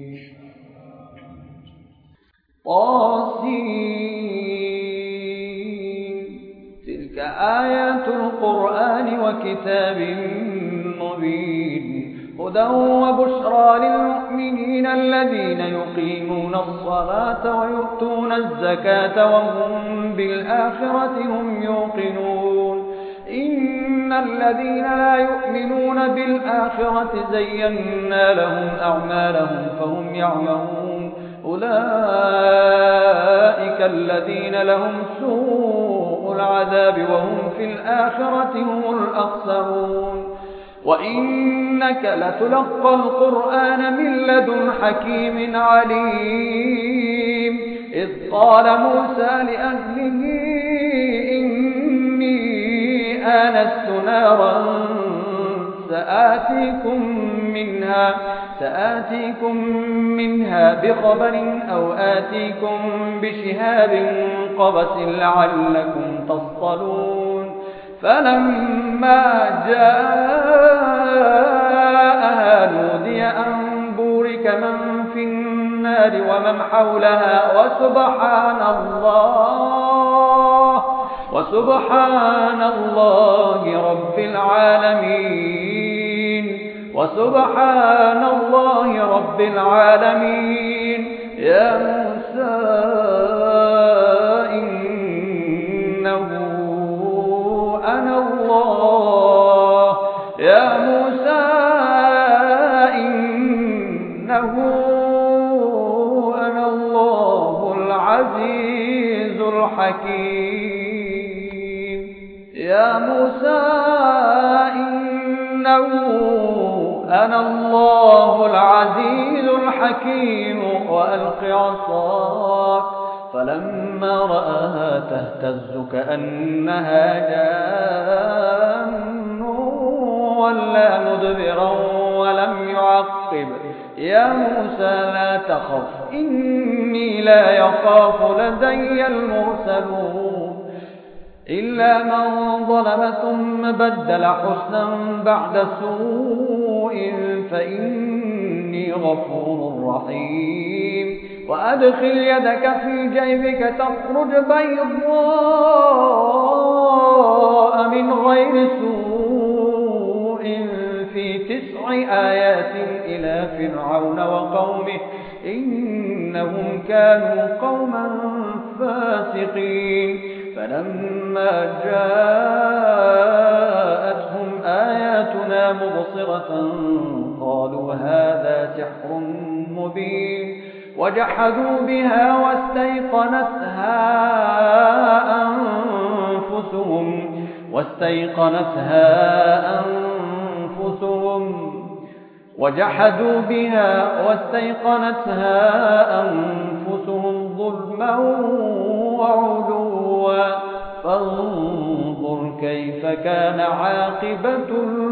طاسين. تلك آيات القرآن وكتاب مبين هدى وبشرى للمؤمنين الذين يقيمون الصلاة ويؤتون الزكاة وهم بالآخرة هم يوقنون. إن الذين لا يؤمنون بالآخرة زينا لهم أعمالهم فهم يعمهون. أولئك الذين لهم سوء العذاب وهم في الآخرة هم الأخسرون. وإنك لتلقى القرآن من لدن حكيم عليم. إذ قال موسى لأهله إني آنست نارا سآتيكم منها سآتيكم منها بخبر أو آتيكم بشهاب قبس لعلكم تصطلون. فلما جاءها نودي أن بورك من في النار ومن حولها وسبحان الله وسبحان الله رب العالمين وسبحان الله رب العالمين يا موسى إنه أنا الله يا موسى إنه أنا الله العزيز الحكيم يا موسى إنه أنا الله العزيز الحكيم وألق عصاك فلما رآها تهتز كأنها جان ولا مدبرا ولم يعقب يا موسى لا تخف إني لا يخاف لدي المرسلون إلا من ظلم ثم بدل حسنا بعد سوء فإني غفور رحيم وأدخل يدك في جيبك تخرج بيضاء من غير سوء في تسع آيات إلى فرعون وقومه إنهم كانوا قوما فاسقين فلما جاءتهم آياتنا مبصرة قالوا هذا سحر مبين وجحدوا بها واستيقنتها أنفسهم واستيقنتها أنفسهم وجحدوا بها واستيقنتها أنفسهم ظلما وعلوا فانظر كيف كان عاقبة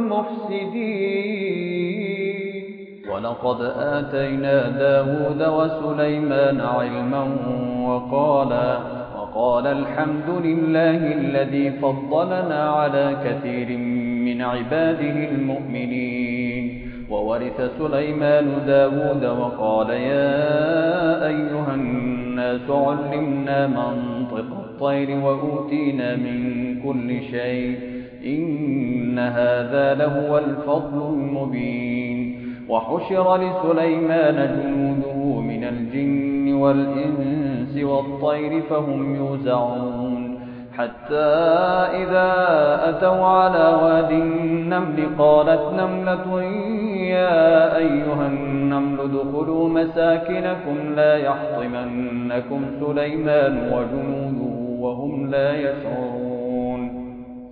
المفسدين ولقد آتينا داود وسليمان علما وقالا وقال الحمد لله الذي فضلنا على كثير من عباده المؤمنين وورث سليمان داود وقال يا أيها الناس علمنا منطق الطير وأوتينا من كل شيء إن هذا لهو الفضل المبين وحشر لسليمان جنوده من الجن والإنس والطير فهم يوزعون حتى إذا أتوا على واد النمل قالت نملة يا أيها النمل ادخلوا مساكنكم لا يحطمنكم سليمان وجنوده وهم لا يشعرون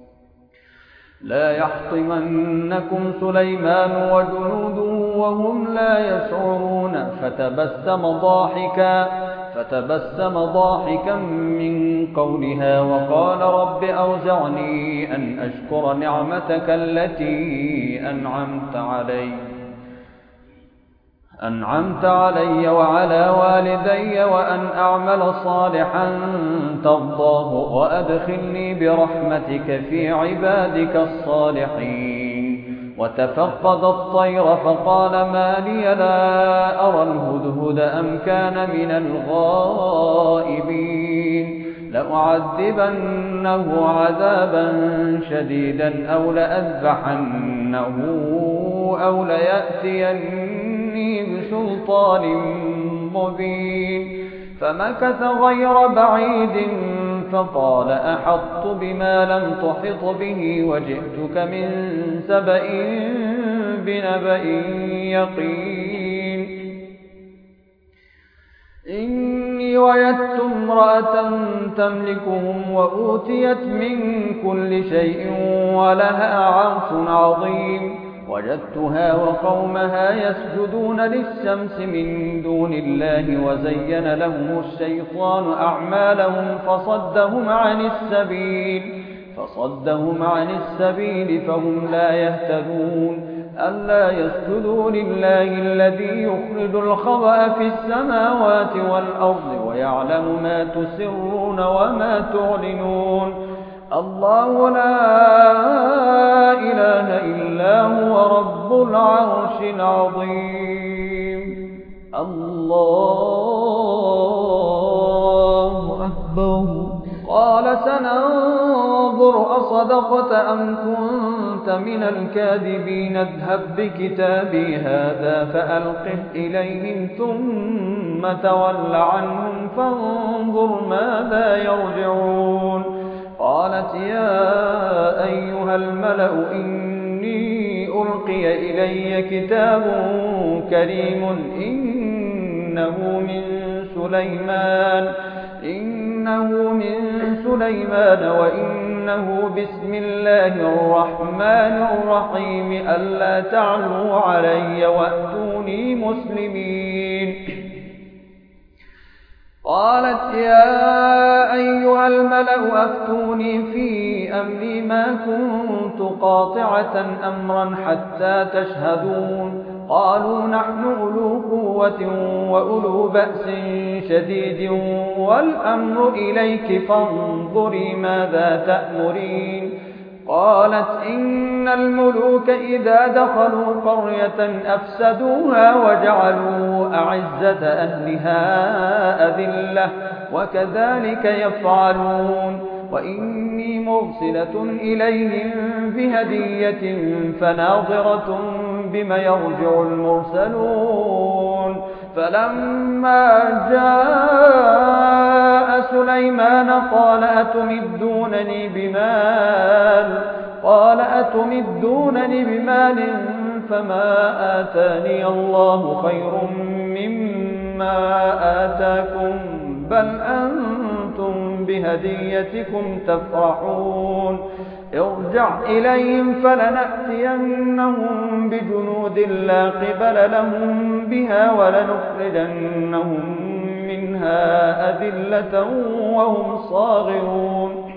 لا يحطمنكم سليمان وجنوده وهم لا يشعرون فتبسم ضاحكا فتبسم ضاحكا من قولها وقال رب أوزعني أن أشكر نعمتك التي أنعمت علي أنعمت علي وعلى والدي وأن أعمل صالحا ترضاه وأدخلني برحمتك في عبادك الصالحين وتفقد الطير فقال ما لي لا أرى الهدهد أم كان من الغائبين لأعذبنه عذابا شديدا أو لأذبحنه أو ليأتيني بسلطان مبين فمكث غير بعيد فقال أحطت بما لم تحط به وجئتك من سبأ بنبأ يقين إني وجدت امرأة تملكهم وأوتيت من كل شيء ولها عرش عظيم وجدتها وقومها يسجدون للشمس من دون الله وزين لهم الشيطان أعمالهم فصدهم عن السبيل فصدهم عن السبيل فهم لا يهتدون ألا يسجدوا لله الذي يخرج الخبأ في السماوات والأرض ويعلم ما تسرون وما تعلنون الله لا إله إلا هو رب العرش العظيم. الله أكبر. قال سننظر أصدقت أم كنت من الكاذبين اذهب بكتابي هذا فألقه إليهم ثم تول عنهم فانظر ماذا يرجعون. قالت يا أيها الملأ إني ألقي إلي كتاب كريم إنه من سليمان إنه من سليمان وإنه بسم الله الرحمن الرحيم ألا تعلوا علي وأتوني مسلمين. قالت يا أيها الملأ أفتوني في أمري ما كنت قاطعة أمرا حتى تشهدون. قالوا نحن أولو قوة وأولو بأس شديد والأمر إليك فانظري ماذا تأمرين. قالت إن الملوك إذا دخلوا قرية أفسدوها وجعلوا أعزة أهلها أذلة وكذلك يفعلون. وإني مرسلة إليهم بهدية فناظرة بما يرجع المرسلون. فلما جاء سليمان قال أتمدونني بمال قال أتمدونني بمال فما آتاني الله خير مما آتاكم بل أنتم بهديتكم تفرحون. ارجع إليهم فلنأتينهم بجنود لا قبل لهم بها ولنخرجنهم منها أذلة وهم صاغرون.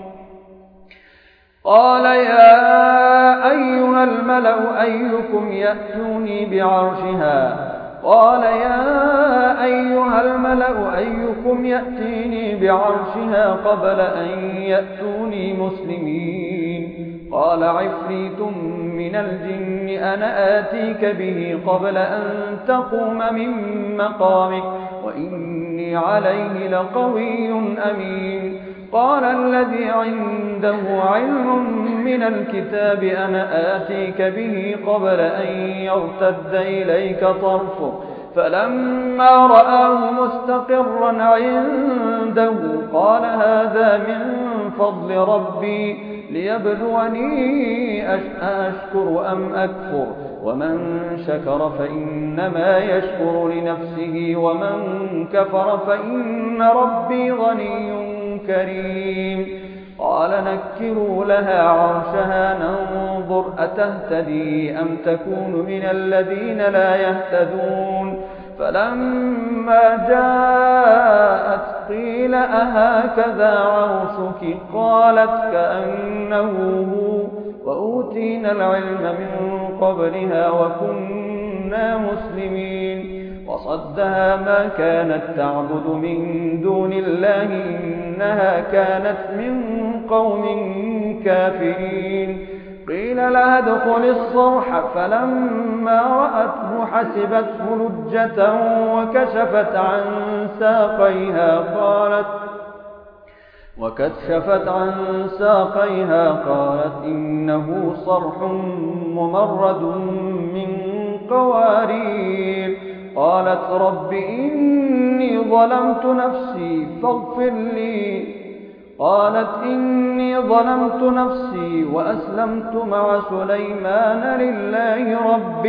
قال يا أيها الملأ أيكم يأتوني بعرشها قال يا أيها الملأ أيكم يأتيني بعرشها قبل أن يأتوني مسلمين. قال عفريت من الجن أنا آتيك به قبل أن تقوم من مقامك وإني عليه لقوي أمين. قال الذي عنده علم من الكتاب أنا آتيك به قبل أن يرتد إليك طرفك فلما رآه مستقرا عنده قال هذا من فضل ربي ليبلوني أشكر أم أكفر ومن شكر فإنما يشكر لنفسه ومن كفر فإن ربي غني كريم. قال نكروا لها عرشها ننظر أتهتدي أم تكون من الذين لا يهتدون. فلما جاءت قيل أهكذا عرشك قالت كأنه هو وأوتينا العلم من قبلها وكنا مسلمين. وصدها ما كانت تعبد من دون الله إنها كانت من قوم كافرين. قيل لها ادخل الصرح فلما رأته حسبته لجة وكشفت عن ساقيها قالت وكشفت عن ساقيها قالت إنه صرح ممرد من قوارير. قالت رب إني ظلمت نفسي فاغفر لي قالت إني ظلمت نفسي وأسلمت مع سليمان لله رب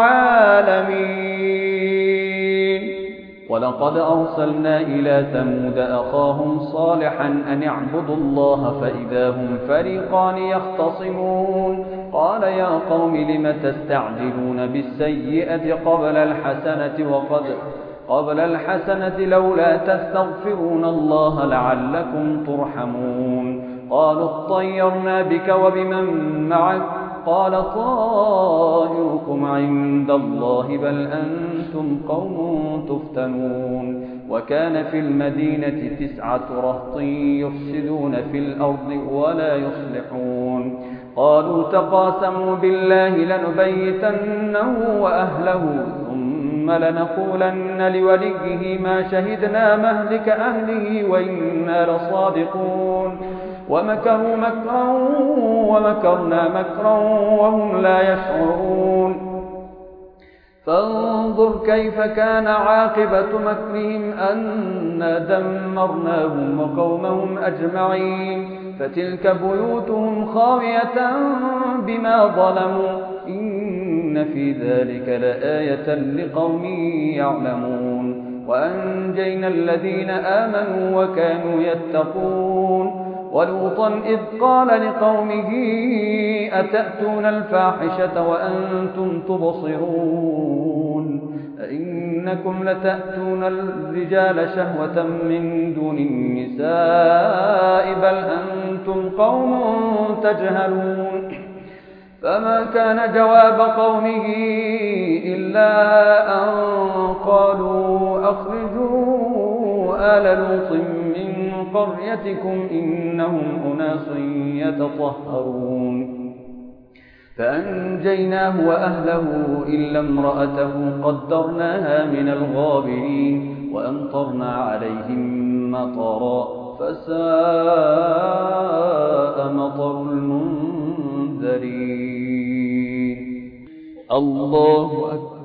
العالمين. ولقد أرسلنا إلى ثمود أخاهم صالحا أن اعبدوا الله فإذا هم فريقان يختصمون. قال يا قوم لم تستعجلون بالسيئة قبل الحسنة وقد قبل الحسنة لولا تستغفرون الله لعلكم ترحمون. قالوا اطيرنا بك وبمن معك قال طائركم عند الله بل أنتم قوم تفتنون. وكان في المدينة تسعة رهط يفسدون في الأرض ولا يصلحون قالوا تقاسموا بالله لنبيتنه وأهله ثم لنقولن لوليه ما شهدنا مهلك أهله وإنا لصادقون ومكروا مكرا ومكرنا مكرا وهم لا يشعرون فانظر كيف كان عاقبة مكرهم أنا دمرناهم وقومهم أجمعين فتلك بيوتهم خاوية بما ظلموا إن في ذلك لآية لقوم يعلمون وأنجينا الذين آمنوا وكانوا يتقون ولوطا إذ قال لقومه أتأتون الفاحشة وأنتم تبصرون أئنكم لتأتون الرجال شهوة من دون النساء بل أنتم قوم تجهلون فما كان جواب قومه إلا أن قالوا أخرجوا آل لوط من قريتكم إنهم أناس يتطهرون فأنجيناه وأهله إلا امرأته قدرناها من الغابرين وأمطرنا عليهم مطرا فساء مطر المنذرين الله أكبر.